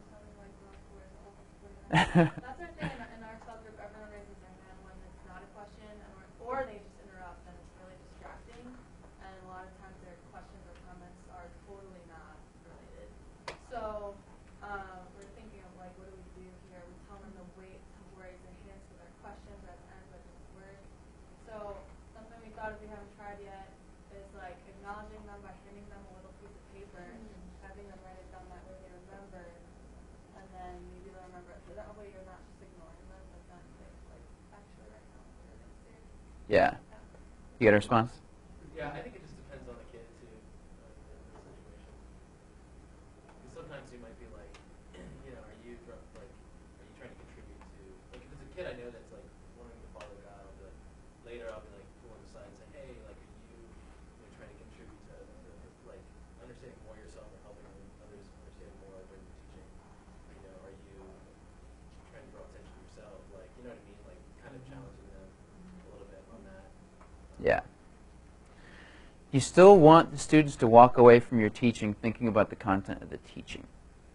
That's our thing in our subgroup. Everyone raises their hand when it's not a question, or they just interrupt, and it's really distracting. And a lot of times their questions or comments are totally not related. So we're thinking of like, what do we do here? We tell them to wait to raise their hands for their questions at the end, but it doesn't work. So something we thought if we haven't tried yet is like acknowledging them by handing them a little piece of paper and having them write it down that way they remember. And then maybe they'll remember it. So that way you're not just ignoring them, but then they like actually write down what they're saying. Yeah. You got a response? Yeah, I think it just depends on the kid too, in the situation. Because sometimes you might be like, you know, are you trying to contribute to, like if it's a kid I know that's like wanting to follow God, I'll be like, later I'll be like pull them aside and say, hey, like are you know, trying to contribute to like understanding more yourself or helping others understand more when you're teaching? You know, are you trying to draw attention to yourself? Like, you know what I mean? Like kind of challenging them a little bit on that. Yeah. You still want the students to walk away from your teaching thinking about the content of the teaching.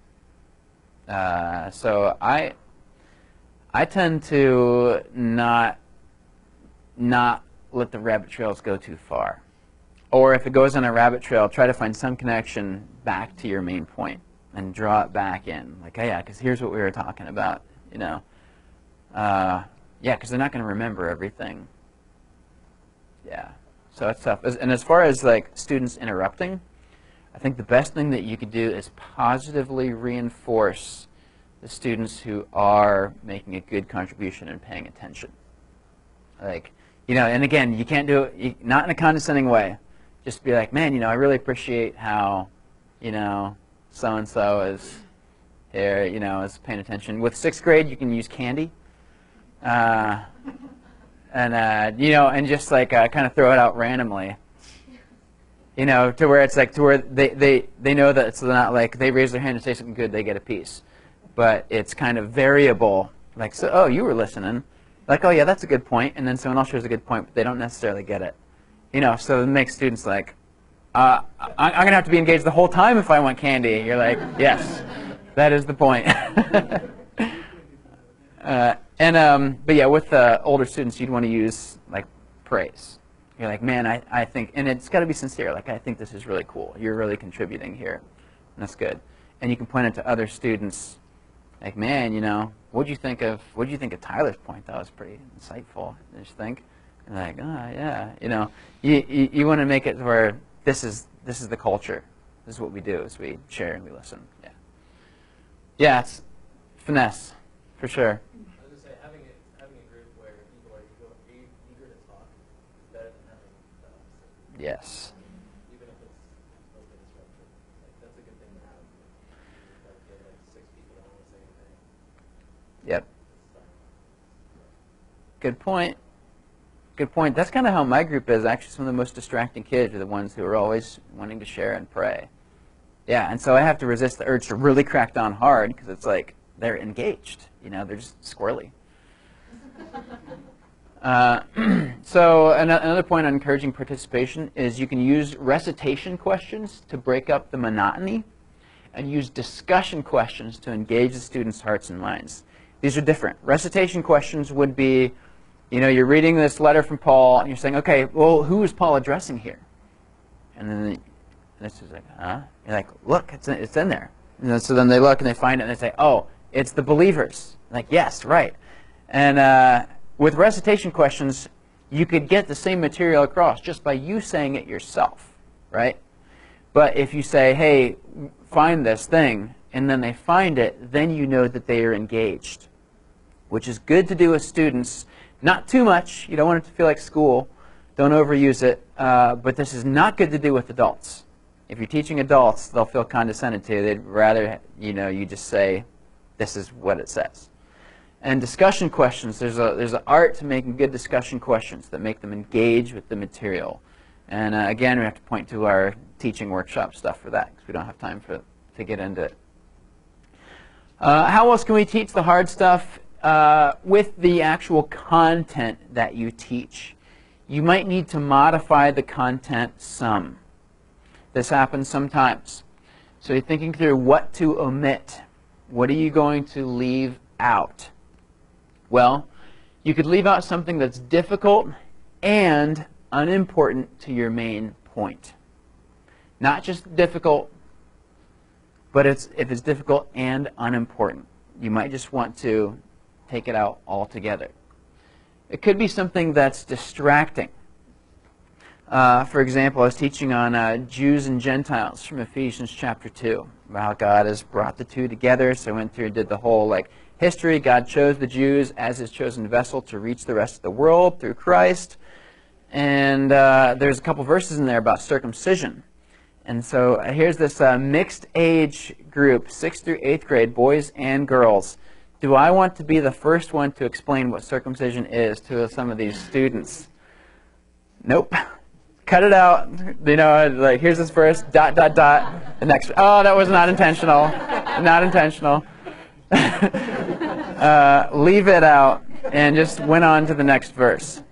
So I tend to not let the rabbit trails go too far. Or if it goes on a rabbit trail, try to find some connection back to your main point and draw it back in. Like, oh yeah, because here's what we were talking about, you know. Yeah, because they're not going to remember everything. Yeah. So it's tough. And as far as like students interrupting, I think the best thing that you could do is positively reinforce the students who are making a good contribution and paying attention. Like, you know, and again, you can't do it, not in a condescending way. Just be like, man, you know, I really appreciate how, you know, so-and-so is here, you know, is paying attention. With 6th grade, you can use candy. And, you know, and just like kind of throw it out randomly. You know, to where it's like, to where they know that it's not like they raise their hand and say something good, they get a piece. But it's kind of variable. Like, so, oh, you were listening. Like, oh, yeah, that's a good point. And then someone else shares a good point, but they don't necessarily get it. You know, so it makes students like, I'm going to have to be engaged the whole time if I want candy. You're like, yes, that is the point. But yeah, with older students, you'd want to use, like, praise. You're like, man, I think, and it's got to be sincere. Like, I think this is really cool. You're really contributing here. And that's good. And you can point it to other students. Like, man, you know, what'd you think of Tyler's point? That was pretty insightful. Did you think? And like, oh yeah, you know, you want to make it where this is the culture. This is what we do: is we share and we listen. Yeah. Yeah, it's finesse for sure. I was going to say, having a group where people are eager to talk is better than having the opposite. Yes. Even if it's a little bit disruptive. Like, that's a good thing to have. Like, get like 6 people that want to say anything. Yep. Good point. Good point. That's kind of how my group is. Actually, some of the most distracting kids are the ones who are always wanting to share and pray. Yeah, and so I have to resist the urge to really crack down hard because it's like they're engaged. You know, they're just squirrely. So another point on encouraging participation is you can use recitation questions to break up the monotony and use discussion questions to engage the students' hearts and minds. These are different. Recitation questions would be, you know, you're reading this letter from Paul, and you're saying, okay, well, who is Paul addressing here? And then this is like, huh? You're like, look, it's in there. And then, so then they look and they find it, and they say, oh, it's the believers. Like, yes, right. And with recitation questions, you could get the same material across just by you saying it yourself, right? But if you say, hey, find this thing, and then they find it, then you know that they are engaged, which is good to do with students. Not too much. You don't want it to feel like school. Don't overuse it. But this is not good to do with adults. If you're teaching adults, they'll feel condescended to. They'd rather, you know, you just say, this is what it says. And discussion questions, there's an art to making good discussion questions that make them engage with the material. And again, we have to point to our teaching workshop stuff for that because we don't have time to get into it. How else can we teach the hard stuff? With the actual content that you teach. You might need to modify the content some. This happens sometimes. So you're thinking through what to omit. What are you going to leave out? Well, you could leave out something that's difficult and unimportant to your main point. Not just difficult, but if it's difficult and unimportant. You might just want to take it out altogether. It could be something that's distracting. For example, I was teaching on Jews and Gentiles from Ephesians chapter 2, about how God has brought the two together. So I went through and did the whole history. God chose the Jews as his chosen vessel to reach the rest of the world through Christ. And there's a couple verses in there about circumcision. And so here's this mixed age group, 6th through 8th grade, boys and girls. Do I want to be the first one to explain what circumcision is to some of these students? Nope. Cut it out. You know, like, here's this verse, ... The next, oh, that was not intentional. Not intentional. Leave it out and just went on to the next verse.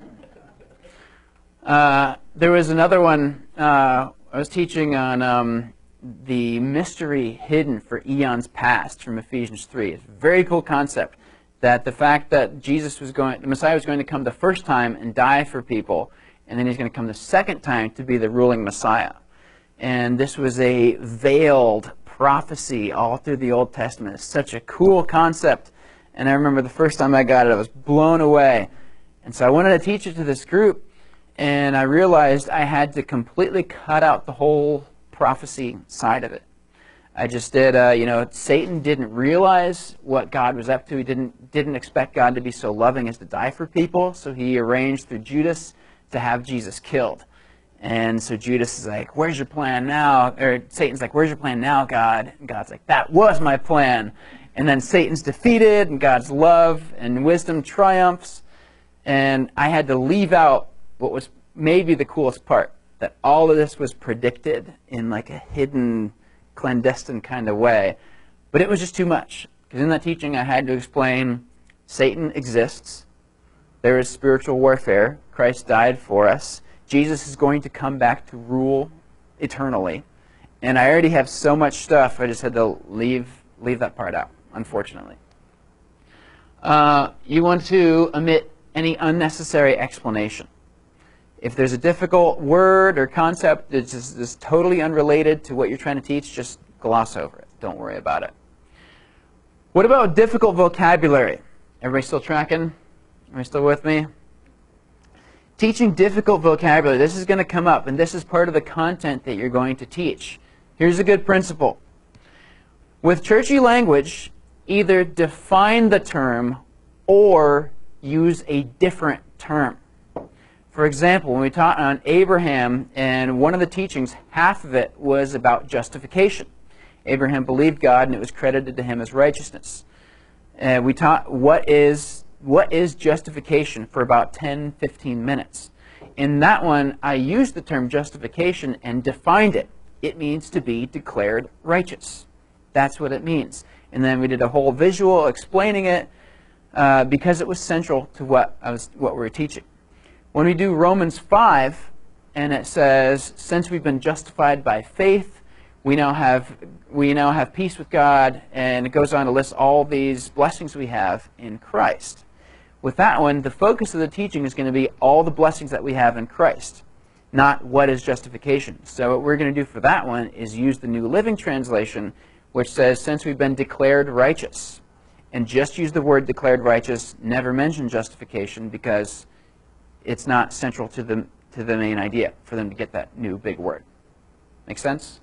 There was another one, I was teaching on the mystery hidden for eons past from Ephesians 3. It's a very cool concept that the fact that the Messiah was going to come the first time and die for people, and then he's going to come the second time to be the ruling Messiah. And this was a veiled prophecy all through the Old Testament. It's such a cool concept. And I remember the first time I got it, I was blown away. And so I wanted to teach it to this group, and I realized I had to completely cut out the whole prophecy side of it. I just did, Satan didn't realize what God was up to. He didn't expect God to be so loving as to die for people, so he arranged through Judas to have Jesus killed. And so Judas is like, where's your plan now? Or Satan's like, where's your plan now, God? And God's like, that was my plan. And then Satan's defeated, and God's love and wisdom triumphs. And I had to leave out what was maybe the coolest part, that all of this was predicted in like a hidden, clandestine kind of way. But it was just too much. Because in that teaching, I had to explain Satan exists. There is spiritual warfare. Christ died for us. Jesus is going to come back to rule eternally. And I already have so much stuff, I just had to leave that part out, unfortunately. You want to omit any unnecessary explanation. If there's a difficult word or concept that's just totally unrelated to what you're trying to teach, just gloss over it. Don't worry about it. What about difficult vocabulary? Everybody still tracking? Everybody still with me? Teaching difficult vocabulary. This is going to come up, and this is part of the content that you're going to teach. Here's a good principle. With churchy language, either define the term or use a different term. For example, when we taught on Abraham, and one of the teachings, half of it was about justification. Abraham believed God, and it was credited to him as righteousness. We taught what is justification for about 10-15 minutes. In that one, I used the term justification and defined it. It means to be declared righteous. That's what it means. And then we did a whole visual explaining it because it was central to what we were teaching. When we do Romans 5, and it says, since we've been justified by faith, we now have peace with God, and it goes on to list all these blessings we have in Christ. With that one, the focus of the teaching is going to be all the blessings that we have in Christ, not what is justification. So what we're going to do for that one is use the New Living Translation, which says, since we've been declared righteous. And just use the word declared righteous, never mention justification, because it's not central to the main idea for them to get that new big word. Make sense?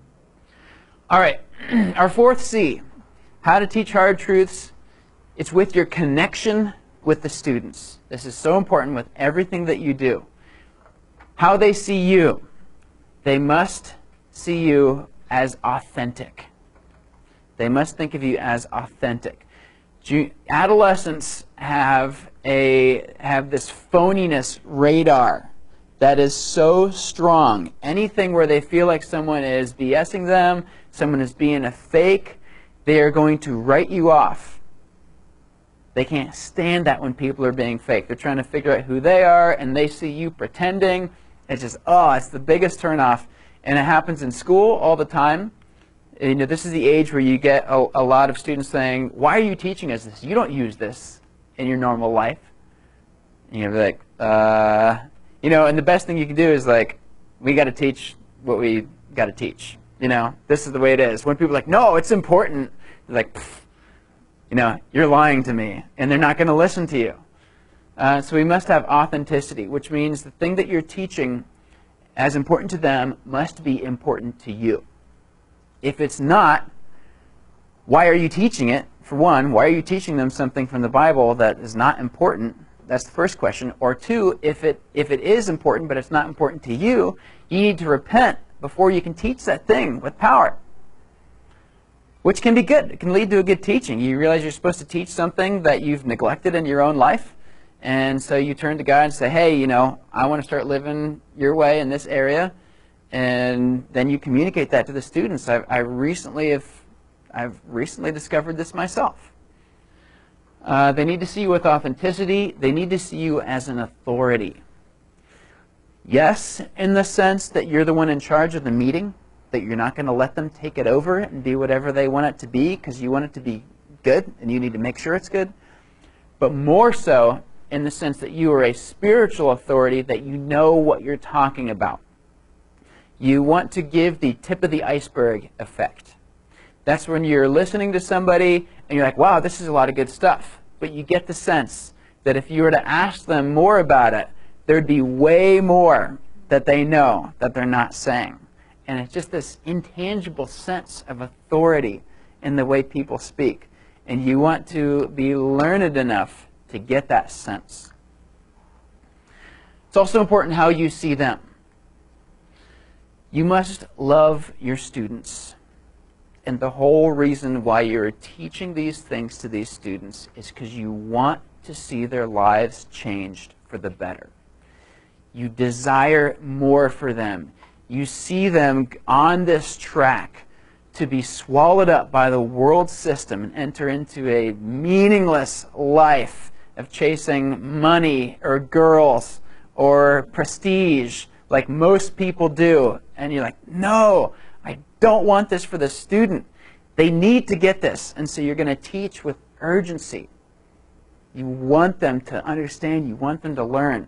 All right, our fourth C, how to teach hard truths. It's with your connection with the students. This is so important with everything that you do. How they see you. They must see you as authentic. They must think of you as authentic. Adolescents have this phoniness radar that is so strong. Anything where they feel like someone is BSing them, someone is being a fake, they are going to write you off. They can't stand that when people are being fake. They're trying to figure out who they are, and they see you pretending. It's just, it's the biggest turnoff. And it happens in school all the time. You know, this is the age where you get a lot of students saying, why are you teaching us this? You don't use this in your normal life. And you're like, and the best thing you can do is like, we got to teach what we got to teach. This is the way it is. When people are like, no, it's important, they're like, you're lying to me, and they're not going to listen to you. So we must have authenticity, which means the thing that you're teaching, as important to them, must be important to you. If it's not, why are you teaching it? For one, why are you teaching them something from the Bible that is not important? That's the first question. Or two, if it is important but it's not important to you, you need to repent before you can teach that thing with power. Which can be good. It can lead to a good teaching. You realize you're supposed to teach something that you've neglected in your own life. And so you turn to God and say, hey, I want to start living your way in this area. And then you communicate that to the students. I've recently discovered this myself. They need to see you with authenticity. They need to see you as an authority. Yes, in the sense that you're the one in charge of the meeting, that you're not going to let them take it over and be whatever they want it to be because you want it to be good and you need to make sure it's good. But more so in the sense that you are a spiritual authority, that you know what you're talking about. You want to give the tip of the iceberg effect. That's when you're listening to somebody and you're like, wow, this is a lot of good stuff. But you get the sense that if you were to ask them more about it, there'd be way more that they know that they're not saying. And it's just this intangible sense of authority in the way people speak. And you want to be learned enough to get that sense. It's also important how you see them. You must love your students. And the whole reason why you're teaching these things to these students is because you want to see their lives changed for the better. You desire more for them. You see them on this track to be swallowed up by the world system and enter into a meaningless life of chasing money or girls or prestige like most people do. And you're like, no, I don't want this for the student. They need to get this. And so you're going to teach with urgency. You want them to understand. You want them to learn.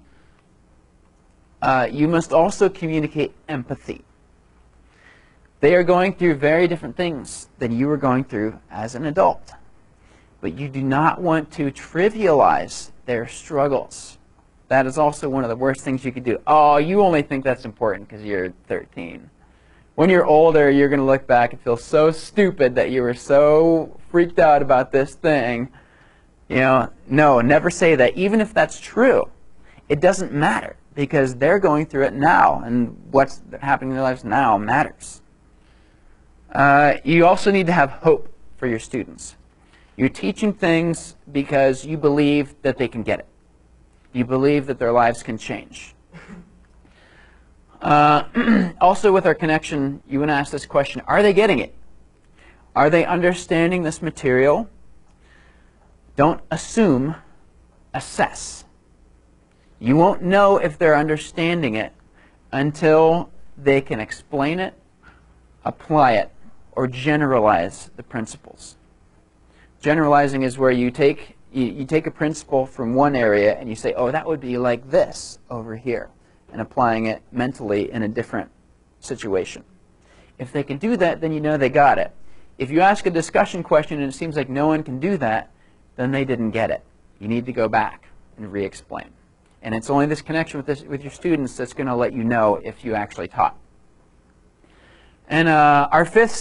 You must also communicate empathy. They are going through very different things than you were going through as an adult. But you do not want to trivialize their struggles. That is also one of the worst things you could do. Oh, you only think that's important because you're 13. When you're older, you're going to look back and feel so stupid that you were so freaked out about this thing. You know, no, never say that. Even if that's true, it doesn't matter because they're going through it now, and what's happening in their lives now matters. You also need to have hope for your students. You're teaching things because you believe that they can get it. You believe that their lives can change. Also with our connection, you want to ask this question, are they getting it? Are they understanding this material? Don't assume, assess. You won't know if they're understanding it until they can explain it, apply it, or generalize the principles. Generalizing is where you take a principle from one area and you say, oh, that would be like this over here, and applying it mentally in a different situation. If they can do that, then you know they got it. If you ask a discussion question and it seems like no one can do that, then they didn't get it. You need to go back and re-explain. And it's only this connection with your students that's going to let you know if you actually taught. And our bonus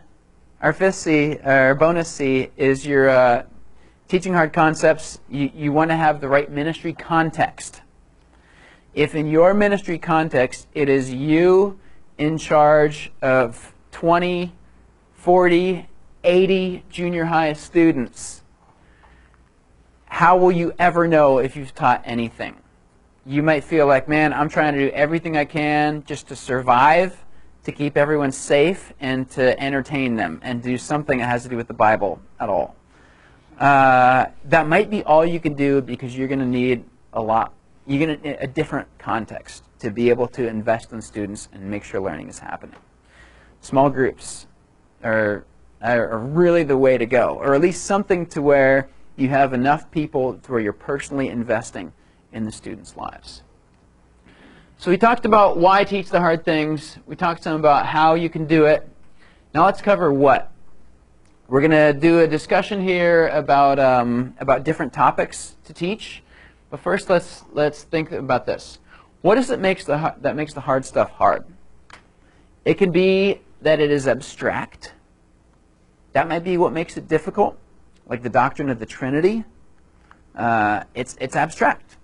C, is your teaching hard concepts. You want to have the right ministry context. If in your ministry context it is you in charge of 20, 40, 80 junior high students, how will you ever know if you've taught anything? You might feel like, man, I'm trying to do everything I can just to survive, to keep everyone safe, and to entertain them, and do something that has to do with the Bible at all. That might be all you can do because you're going to need a different context to be able to invest in students and make sure learning is happening. Small groups are really the way to go, or at least something to where you have enough people to where you're personally investing in the students' lives. So we talked about why teach the hard things. We talked some about how you can do it. Now let's cover what. We're going to do a discussion here about different topics to teach. But first, let's think about this. What is it that makes the hard stuff hard? It can be that it is abstract. That might be what makes it difficult, like the doctrine of the Trinity. It's abstract.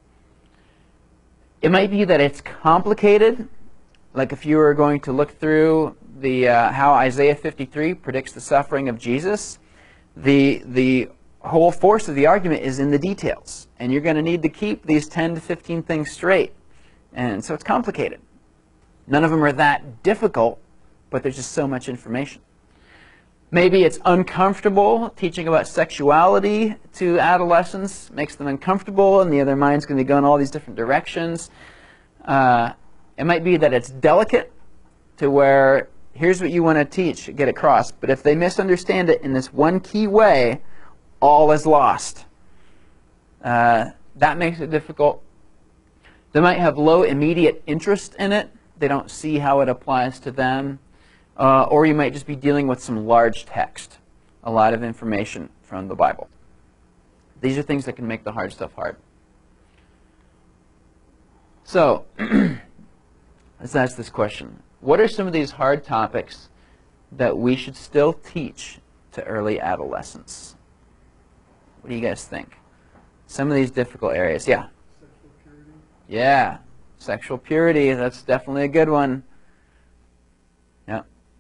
It might be that it's complicated, like if you were going to look through how Isaiah 53 predicts the suffering of Jesus, the whole force of the argument is in the details, and you're going to need to keep these 10 to 15 things straight, and so it's complicated. None of them are that difficult, but there's just so much information. Maybe it's uncomfortable teaching about sexuality to adolescents, makes them uncomfortable, and the other mind's going to be going all these different directions. It might be that it's delicate to where here's what you want to teach, get across, but if they misunderstand it in this one key way, all is lost. That makes it difficult. They might have low immediate interest in it. They don't see how it applies to them. Or you might just be dealing with some large text, a lot of information from the Bible. These are things that can make the hard stuff hard. So, let's ask this question. what are some of these hard topics that we should still teach to early adolescents? What do you guys think? Some of these difficult areas. Yeah. Sexual purity. Yeah. Sexual purity. That's definitely a good one. Yeah.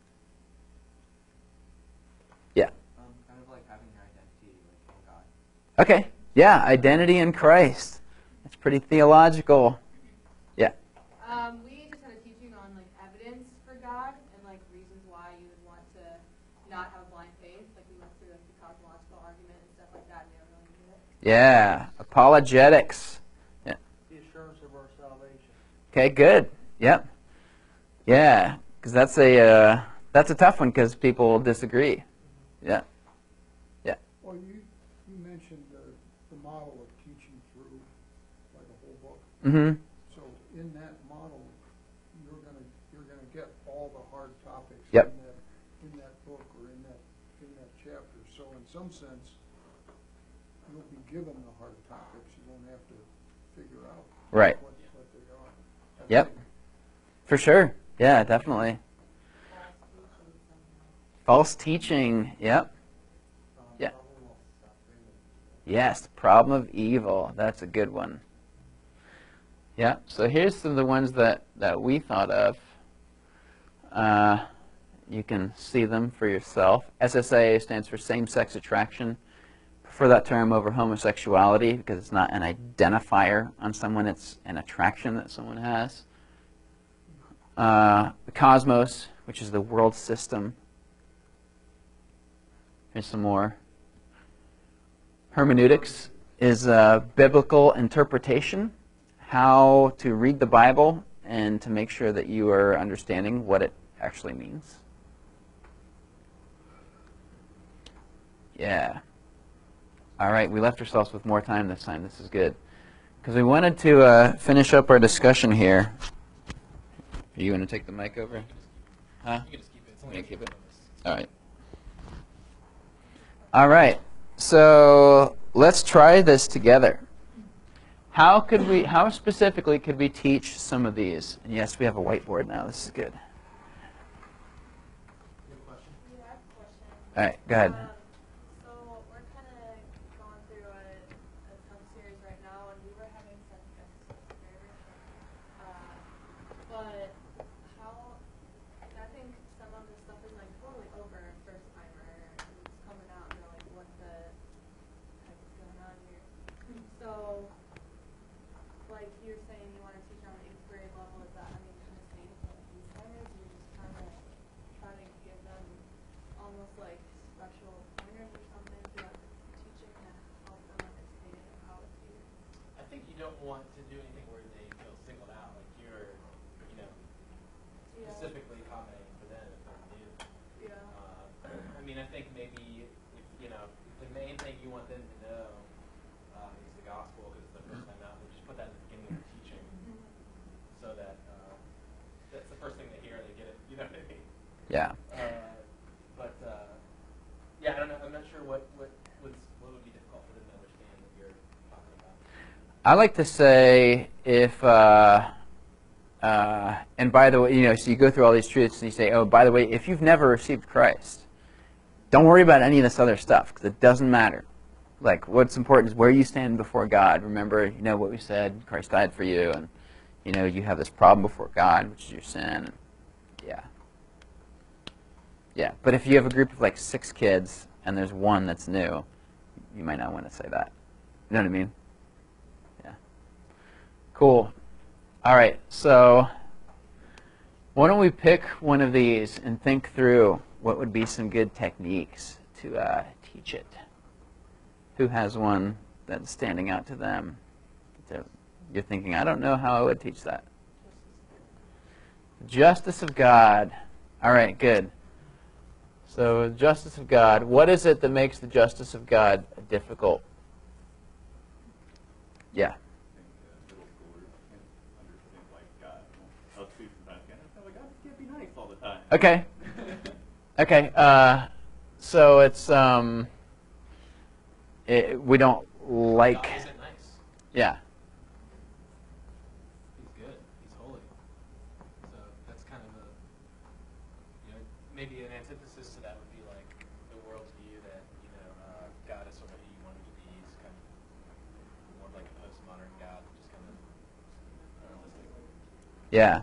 Yeah. Kind of like having your identity like in God. Okay. Yeah. Identity in Christ. That's pretty theological. Yeah. We just had a teaching on like evidence for God and like reasons why you would want to not have blind faith. Like we went through like the cosmological argument and stuff like that. And they were really into it. Yeah. Apologetics. Yeah. The assurance of our salvation. Okay. Good. Yep. Yeah. Because that's a tough one because people disagree. Yeah. Yeah. Well, you mentioned the model of teaching through like a whole book. Mm-hmm. So in that model, you're gonna get all the hard topics Yep. in that book or in that chapter. So in some sense, you'll be given the hard topics. You won't have to figure out Right. what they are. Yep. For sure. Yeah, definitely. False teaching. Yep. Yeah. Yes, the problem of evil. That's a good one. Yeah. So here's some of the ones that we thought of. You can see them for yourself. SSA stands for same-sex attraction. Prefer that term over homosexuality because it's not an identifier on someone. It's an attraction that someone has. The cosmos, which is the world system. Here's some more. Hermeneutics is biblical interpretation, how to read the Bible and to make sure that you are understanding what it actually means. Yeah. All right, we left ourselves with more time this time. This is good. Because we wanted to finish up our discussion here. Are you going to take the mic over? Huh? You can just keep it. It's You only gonna keep it? a All right. All right. So let's try this together. How specifically could we teach some of these? And yes, we have a whiteboard now. This is good. We have a question. All right, go ahead. So we're kind of going through a tough series right now, and we were having some very but how? I think some of the stuff is like totally over first timer. It's coming out, and they're like, "What the heck is going on here?" So, like you're saying, you want to teach on the 8th grade level. Is that, I mean, kind of same for like these timers? You just kind of try to give them almost like special pointers or something throughout the teaching to help them understand how to. I think you don't want to do anything where they feel singled out, like you're, specifically commenting for them if they're new. Yeah. I mean, I think maybe the main thing you want them to know is the gospel because it's the first time out. Just put that at the beginning of the teaching, so that that's the first thing they hear. They get it. You know what I mean? Yeah. Yeah, I don't know. I'm not sure what would be difficult for them to understand that you're talking about. I like to say if, and by the way, so you go through all these truths and you say, oh, by the way, if you've never received Christ, don't worry about any of this other stuff because it doesn't matter. Like what's important is where you stand before God. Remember, what we said, Christ died for you, and you have this problem before God, which is your sin. Yeah. Yeah, but if you have a group of like 6 kids and there's one that's new, you might not want to say that. You know what I mean? Yeah. Cool. All right, so why don't we pick one of these and think through what would be some good techniques to teach it? Who has one that's standing out to them? You're thinking, I don't know how I would teach that. Justice of God. All right, good. So, justice of God. What is it that makes the justice of God difficult? Yeah. Middle schoolers can understand like God. I'll see sometimes like God can't be nice all the time. Okay. Okay. So it's we don't like. God isn't nice. Yeah. He's good. He's holy. So that's kind of maybe an antithesis to that would be like the world's view that God is sort of who you want him to be. He's kind of more like a postmodern God, just kind of unrealistic. Yeah.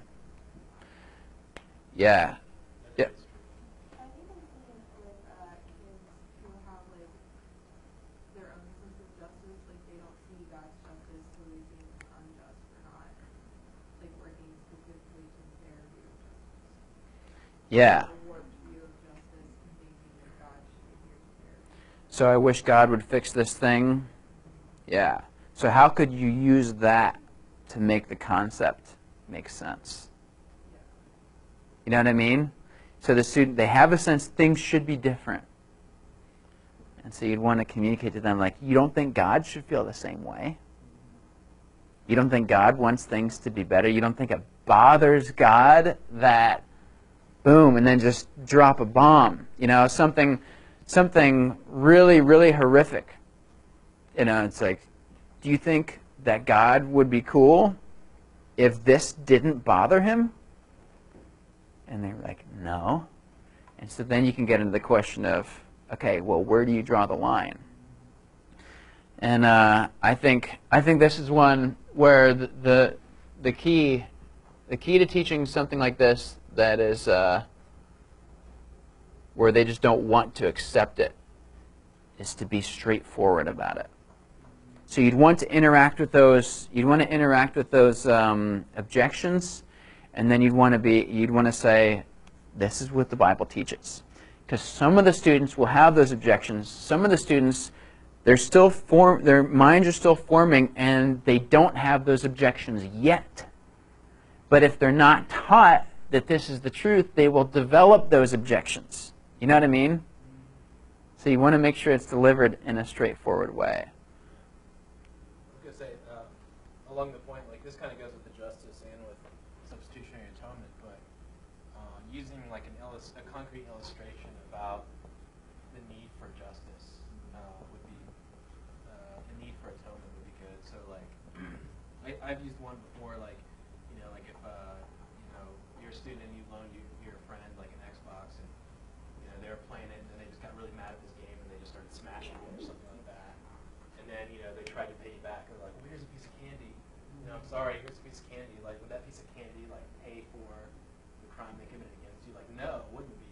Yeah. Yeah. I think I'm seeing with kids who have like their own sense of justice, like they don't see God's justice really being unjust or not, like working specifically to their view of justice. Yeah. A warped view of justice and thinking that God should be here to their view. So I wish God would fix this thing. Yeah. So how could you use that to make the concept make sense? You know what I mean? So the student, they have a sense things should be different. And so you'd want to communicate to them like, you don't think God should feel the same way? You don't think God wants things to be better? You don't think it bothers God that, boom, and then just drop a bomb? You know, something really, really horrific. You know, it's like, do you think that God would be cool if this didn't bother him? And they were like, no. And so then you can get into the question of, okay, well, where do you draw the line? And I think this is one where the key to teaching something like this that is where they just don't want to accept it is to be straightforward about it. So you'd want to interact with those. You'd want to interact with those objections. And then you'd want to say, this is what the Bible teaches. Because some of the students will have those objections. Some of the students, their minds are still forming, and they don't have those objections yet. But if they're not taught that this is the truth, they will develop those objections. You know what I mean? So you want to make sure it's delivered in a straightforward way. I was going to say, along the point, like this kind of goes with the justice and with substitutionary atonement, but using like a concrete illustration about the need for justice would be, the need for atonement would be good. So like, I've used one before, like, like if, you're a student and you loaned your friend like an Xbox and, they were playing it and then they just got really mad at this game and they just started smashing it or something like that. And then, they tried to pay you back. They're like, well, here's a piece of candy. I'm sorry, here's a piece of candy. Like, would that piece of candy, like, pay for the crime they committed against you? Like, no, it wouldn't be.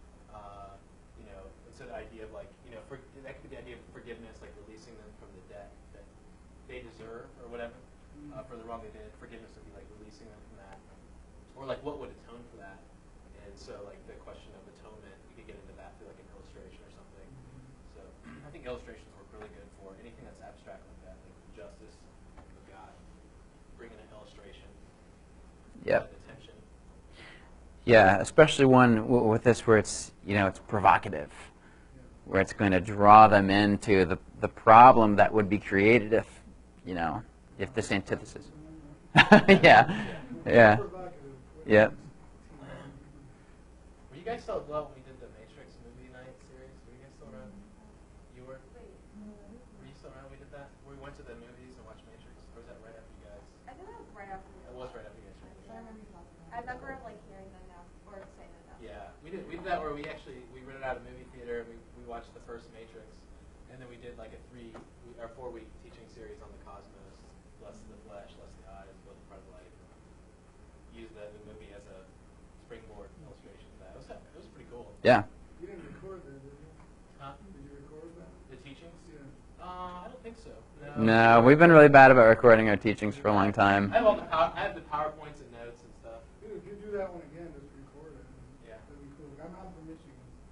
And so the idea of, like, that could be the idea of forgiveness, like releasing them from the debt that they deserve or whatever for the wrong they did. Forgiveness would be, like, releasing them from that. Or, like, what would atone for that? And so, like, the question of atonement, we could get into that through, like, an illustration or something. So I think illustrations work really good for anything that's abstract like that, like justice of God. Bring in an illustration. Yep. The tension. Yeah, especially one with this where it's it's provocative, where it's going to draw them into the problem that would be created if this antithesis. Yeah, yeah, yeah. Were you guys still when we did the Matrix movie night series? Were you guys still around? You were. Were you still around? We did that. We went to the movies and watched Matrix. Or was that right after you guys? I think that was right after. It was right after you guys. I remember you talking about it. I remember like hearing that now or saying that now. Yeah, we did that where we rented out a movie theater and we watched the first Matrix, and then we did like a 4-week teaching series on the cosmos, less the flesh, less the eyes, both part of life. Use the movie as a springboard illustration of that. It was pretty cool. Yeah. You didn't record that, did you? Huh? Did you record that? The teachings? Yeah. I don't think so. No, we've been really bad about recording our teachings for a long time. I have the PowerPoints and notes and stuff. Dude, if you do that one again, just record it. Yeah. That'd be cool. I'm from Michigan.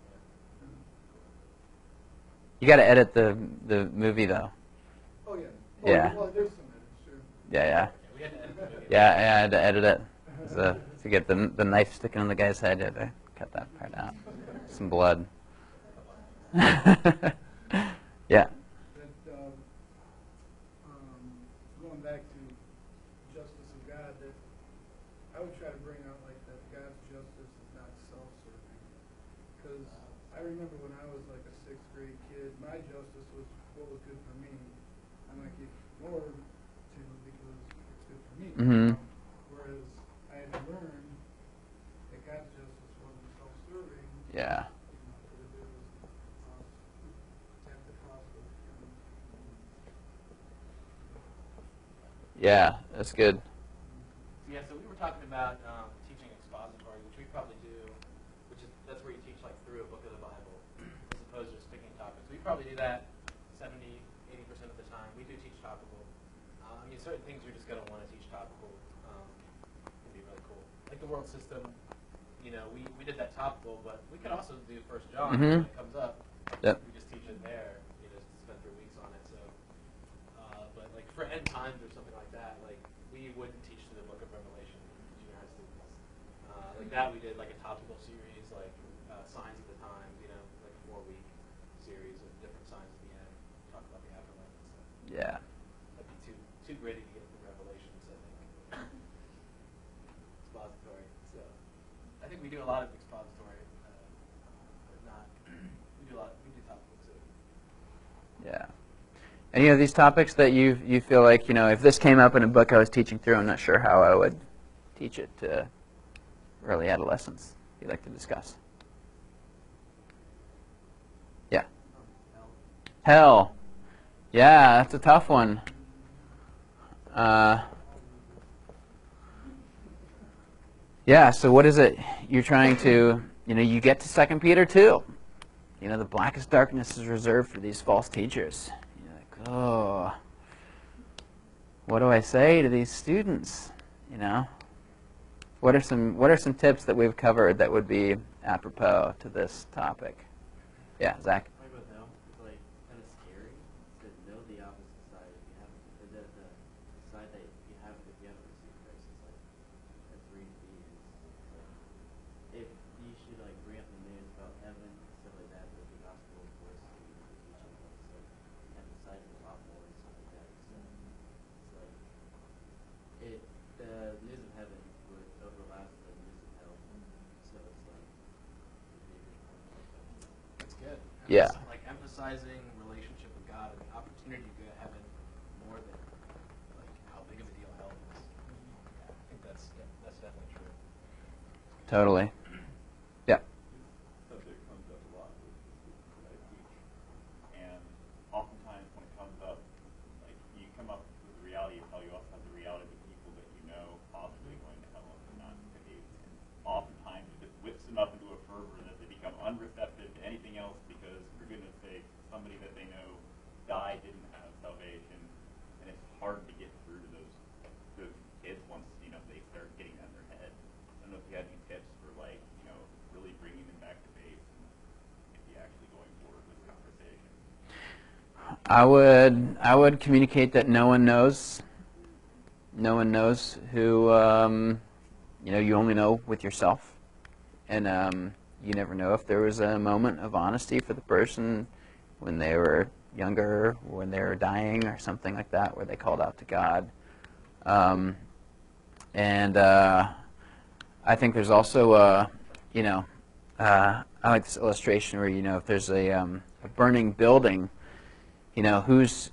You got to edit the movie though. Oh, yeah. Yeah. Well, there's some minutes, sure. Yeah. We had to edit the movie. Yeah, I had to edit it. So, to get the knife sticking in the guy's head, you had to cut that part out. Some blood. Yeah. That, going back to justice of God, that I would try to bring out like that God's justice is not self-serving. Because I remember when I was like a 6th grade kid, my justice was what was good for me. I'm like, ignore to because it's good for me. Mm-hmm. Whereas I had to learn that God's justice wasn't self-serving. Yeah. Yeah, that's good. Yeah, so we were talking about teaching expository, which we probably do, that's where you teach like through a book of the Bible, as opposed to just picking topics. We probably do that 70, 80% of the time. We do teach topical. I mean, certain things you're just going to want to teach topical. It'd be really cool. Like the world system, you know, we did that topical, but we could also do 1 John when it comes up. Yep. We just teach it there. You just spend 3 weeks on it. So, but like for end times or something like that, like we wouldn't teach through the book of Revelation in junior high students. Like that, we did like a topical series, like signs of the times. You know, like a 4-week series of different signs at the end. Talk about the afterlife and stuff. Yeah. That'd be too gritty to get through Revelations, I think. Expository. So I think we do a lot of expository, but not. We do topical too. Yeah. Any of these topics that you feel like, you know, if this came up in a book I was teaching through, I'm not sure how I would teach it to early adolescents you'd like to discuss? Yeah. Hell. Yeah, that's a tough one. Yeah, so what is it you're trying to, you know, you get to 2 Peter 2. You know, the blackest darkness is reserved for these false teachers. You're like, oh, what do I say to these students? You know, what are some tips that we've covered that would be apropos to this topic? Yeah, Zach. Talking about now, it's like kind of scary to know the opposite side if you haven't, the side that you haven't, if you haven't received Christ. It's like that's where you be. It's like if you should like bring up the news about heaven and stuff like that, but the gospel, of course, you teach them it's like emphasizing a lot more and stuff like that. So it's like the news of heaven would overlap the news of hell. So it's like That's good. Yeah. Like emphasizing relationship with God and the opportunity to go to heaven more than like how big of a deal hell is. Yeah, I think that's definitely true. Totally. Yeah. Subject comes up a lot with what I teach, and oftentimes when it comes up, like you come up with the reality of hell, you also have the reality of the people that you know possibly going to hell if they're not saved. And oftentimes it just whips them up into a fervor that they become unreceptive to anything else because, for goodness sake, somebody that they know died, didn't have salvation, and it's hard to get through to those kids once they start getting that in their head. I don't know if you had any tips for really bringing them back to faith and if you actually going forward with the conversation. I would communicate that no one knows. No one knows who. You only know with yourself, and you never know if there was a moment of honesty for the person when they were younger, when they were dying, or something like that, where they called out to God. I think there's also I like this illustration where if there's a burning building, who's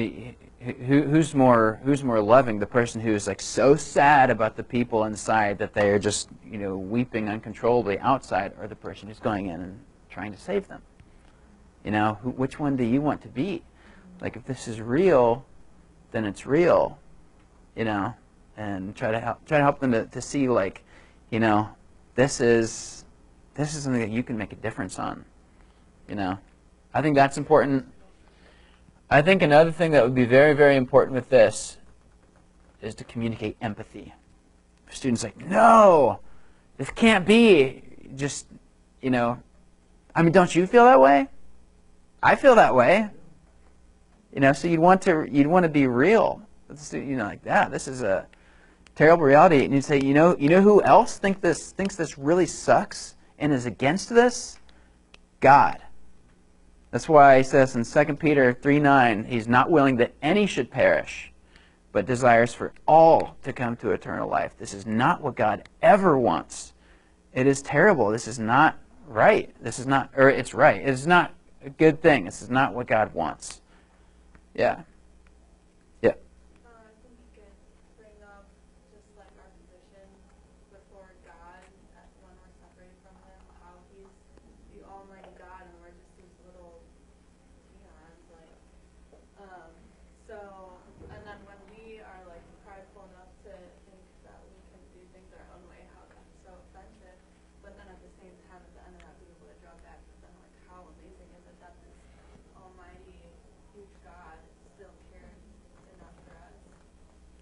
more loving, the person who's like so sad about the people inside that they are just weeping uncontrollably outside, or the person who's going in and trying to save them? Which one do you want to be? Like, if this is real, then it's real, and try to help them to see, like, this is something that you can make a difference on. I think that's important. I think another thing that would be very, very important with this is to communicate empathy. Students like, no, this can't be. Just, don't you feel that way? I feel that way. So you'd want to be real. Like, this is a terrible reality, and you say, you know who else thinks this really sucks and is against this? God. That's why he says in 2 Peter 3:9, he's not willing that any should perish, but desires for all to come to eternal life. This is not what God ever wants. It is terrible. This is not right. It's right. It is not a good thing. This is not what God wants. Yeah. Yeah. I think you could bring up just like our position before God when we're separated from Him, how He's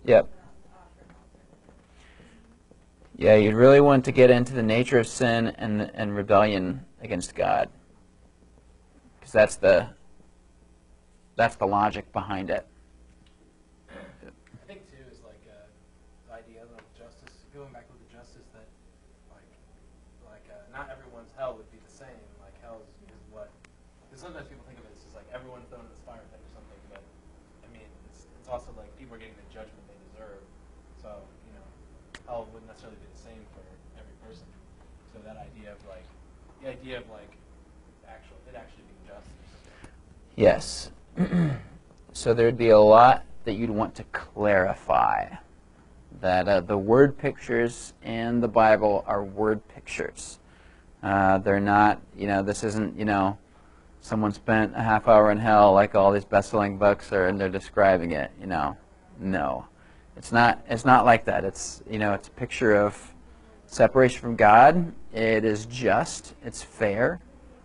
Yep. Yeah, you'd really want to get into the nature of sin and rebellion against God, because that's the logic behind it. I think too is like the idea of justice, going back with the justice that not everyone's hell would be the same. Like hell is what, because sometimes people think of it as just like everyone thrown in this fire pit or something, but I mean it's also like people are getting the judgment they deserve. So hell wouldn't necessarily be the same for every person. So that idea of like it actually being justice. Yes. So there'd be a lot that you'd want to clarify. That the word pictures in the Bible are word pictures. They're not, this isn't, someone spent a half hour in hell like all these best-selling books are, and they're describing it, No. It's not like that. It's, it's a picture of separation from God. It is just. It's fair.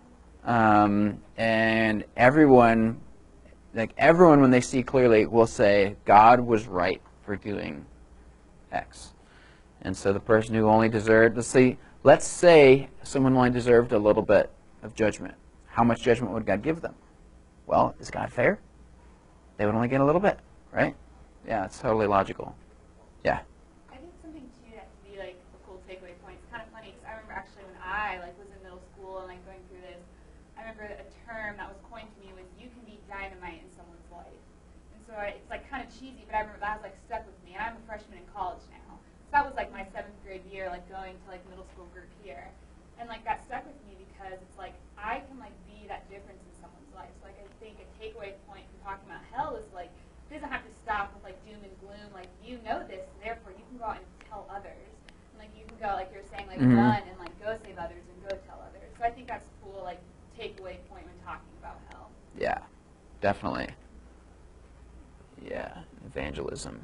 And everyone, when they see clearly, will say, God was right for doing X. And so the person who only deserved, let's say someone only deserved a little bit of judgment. How much judgment would God give them? Well, is God fair? They would only get a little bit, right? Yeah, it's totally logical. Yeah. I think something too that could be like a cool takeaway point. It's kind of funny because I remember actually when I was in middle school and going through this, I remember a term that was coined to me was "you can be dynamite in someone's life." And so it's kind of cheesy, but I remember that was stuck with me. And I'm a freshman in college now, so that was my 7th grade year, going to middle school group here, and that stuck with me because it's I can be that difference in someone's life. So I think a takeaway point from talking about hell is it doesn't have to stop with doom and gloom. You know this, therefore you can go out and tell others. And you can go, you're saying, run and go save others and go tell others. So I think that's a cool takeaway point when talking about hell. Yeah, definitely. Yeah, evangelism.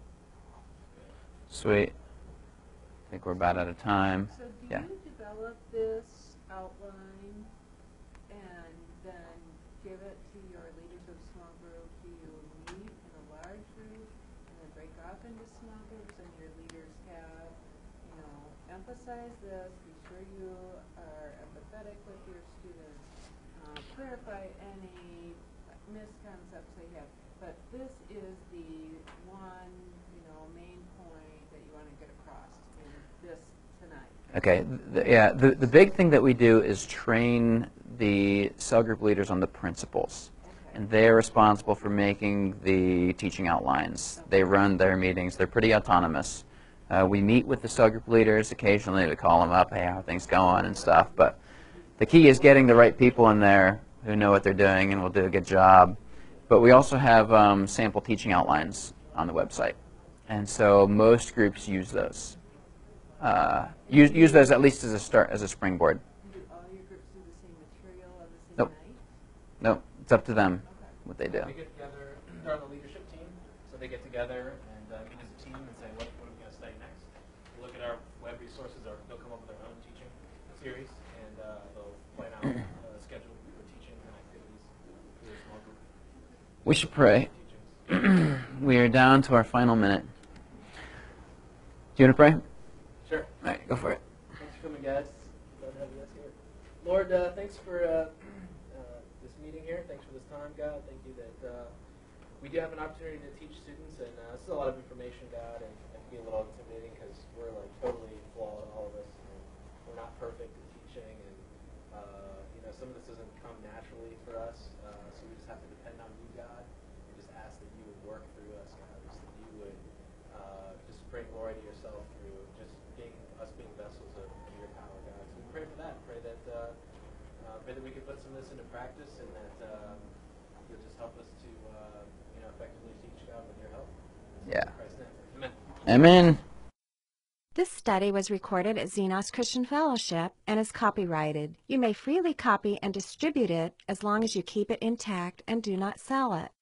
Sweet. I think we're about out of time. So do Yeah. you develop this outline and then give it to your leaders of small group? Do you meet in a large group and then break up into small groups, and your leaders have, emphasize this, be sure you are empathetic with your students, clarify any misconceptions they have, but this is the one, main point that you want to get across in this tonight? Okay. The big thing that we do is train the cell group leaders on the principles. Okay. And they're responsible for making the teaching outlines. They run their meetings. They're pretty autonomous. We meet with the cell group leaders occasionally to call them up, hey, how are things going and stuff. But the key is getting the right people in there who know what they're doing and will do a good job. But we also have sample teaching outlines on the website. And so most groups use those. Use those at least as a springboard. Do all your groups do the same material on the same Nope. night? Nope, it's up to them what they do. They get together, they're on the leadership team, so they get together and meet as a team and say, what are we going to study next? We'll look at our web resources, or they'll come up with their own teaching series, and they'll plan out a schedule for teaching and activities for their small group. We should pray. We are down to our final minute. Do you want to pray? Sure. All right, go for it. Thanks for coming, guys. Glad to have you guys here. Lord, thanks for this meeting here. Thanks for this time, God. Thank you that we do have an opportunity to teach students, and this is a lot of information, God, and it can be a little intimidating because we're totally flawed, all of us. And we're not perfect at teaching, and some of this doesn't come naturally for us, so we just have to depend on you, God, and just ask that you would work through us, God, just that you would just bring glory to yourself through just us being vessels of your power, God. So we pray for that. Pray that we can put some of this into practice, and that you'll just help us to effectively teach, God, with your help. Yeah. In Christ's name. Amen. Amen. This study was recorded at Xenos Christian Fellowship and is copyrighted. You may freely copy and distribute it as long as you keep it intact and do not sell it.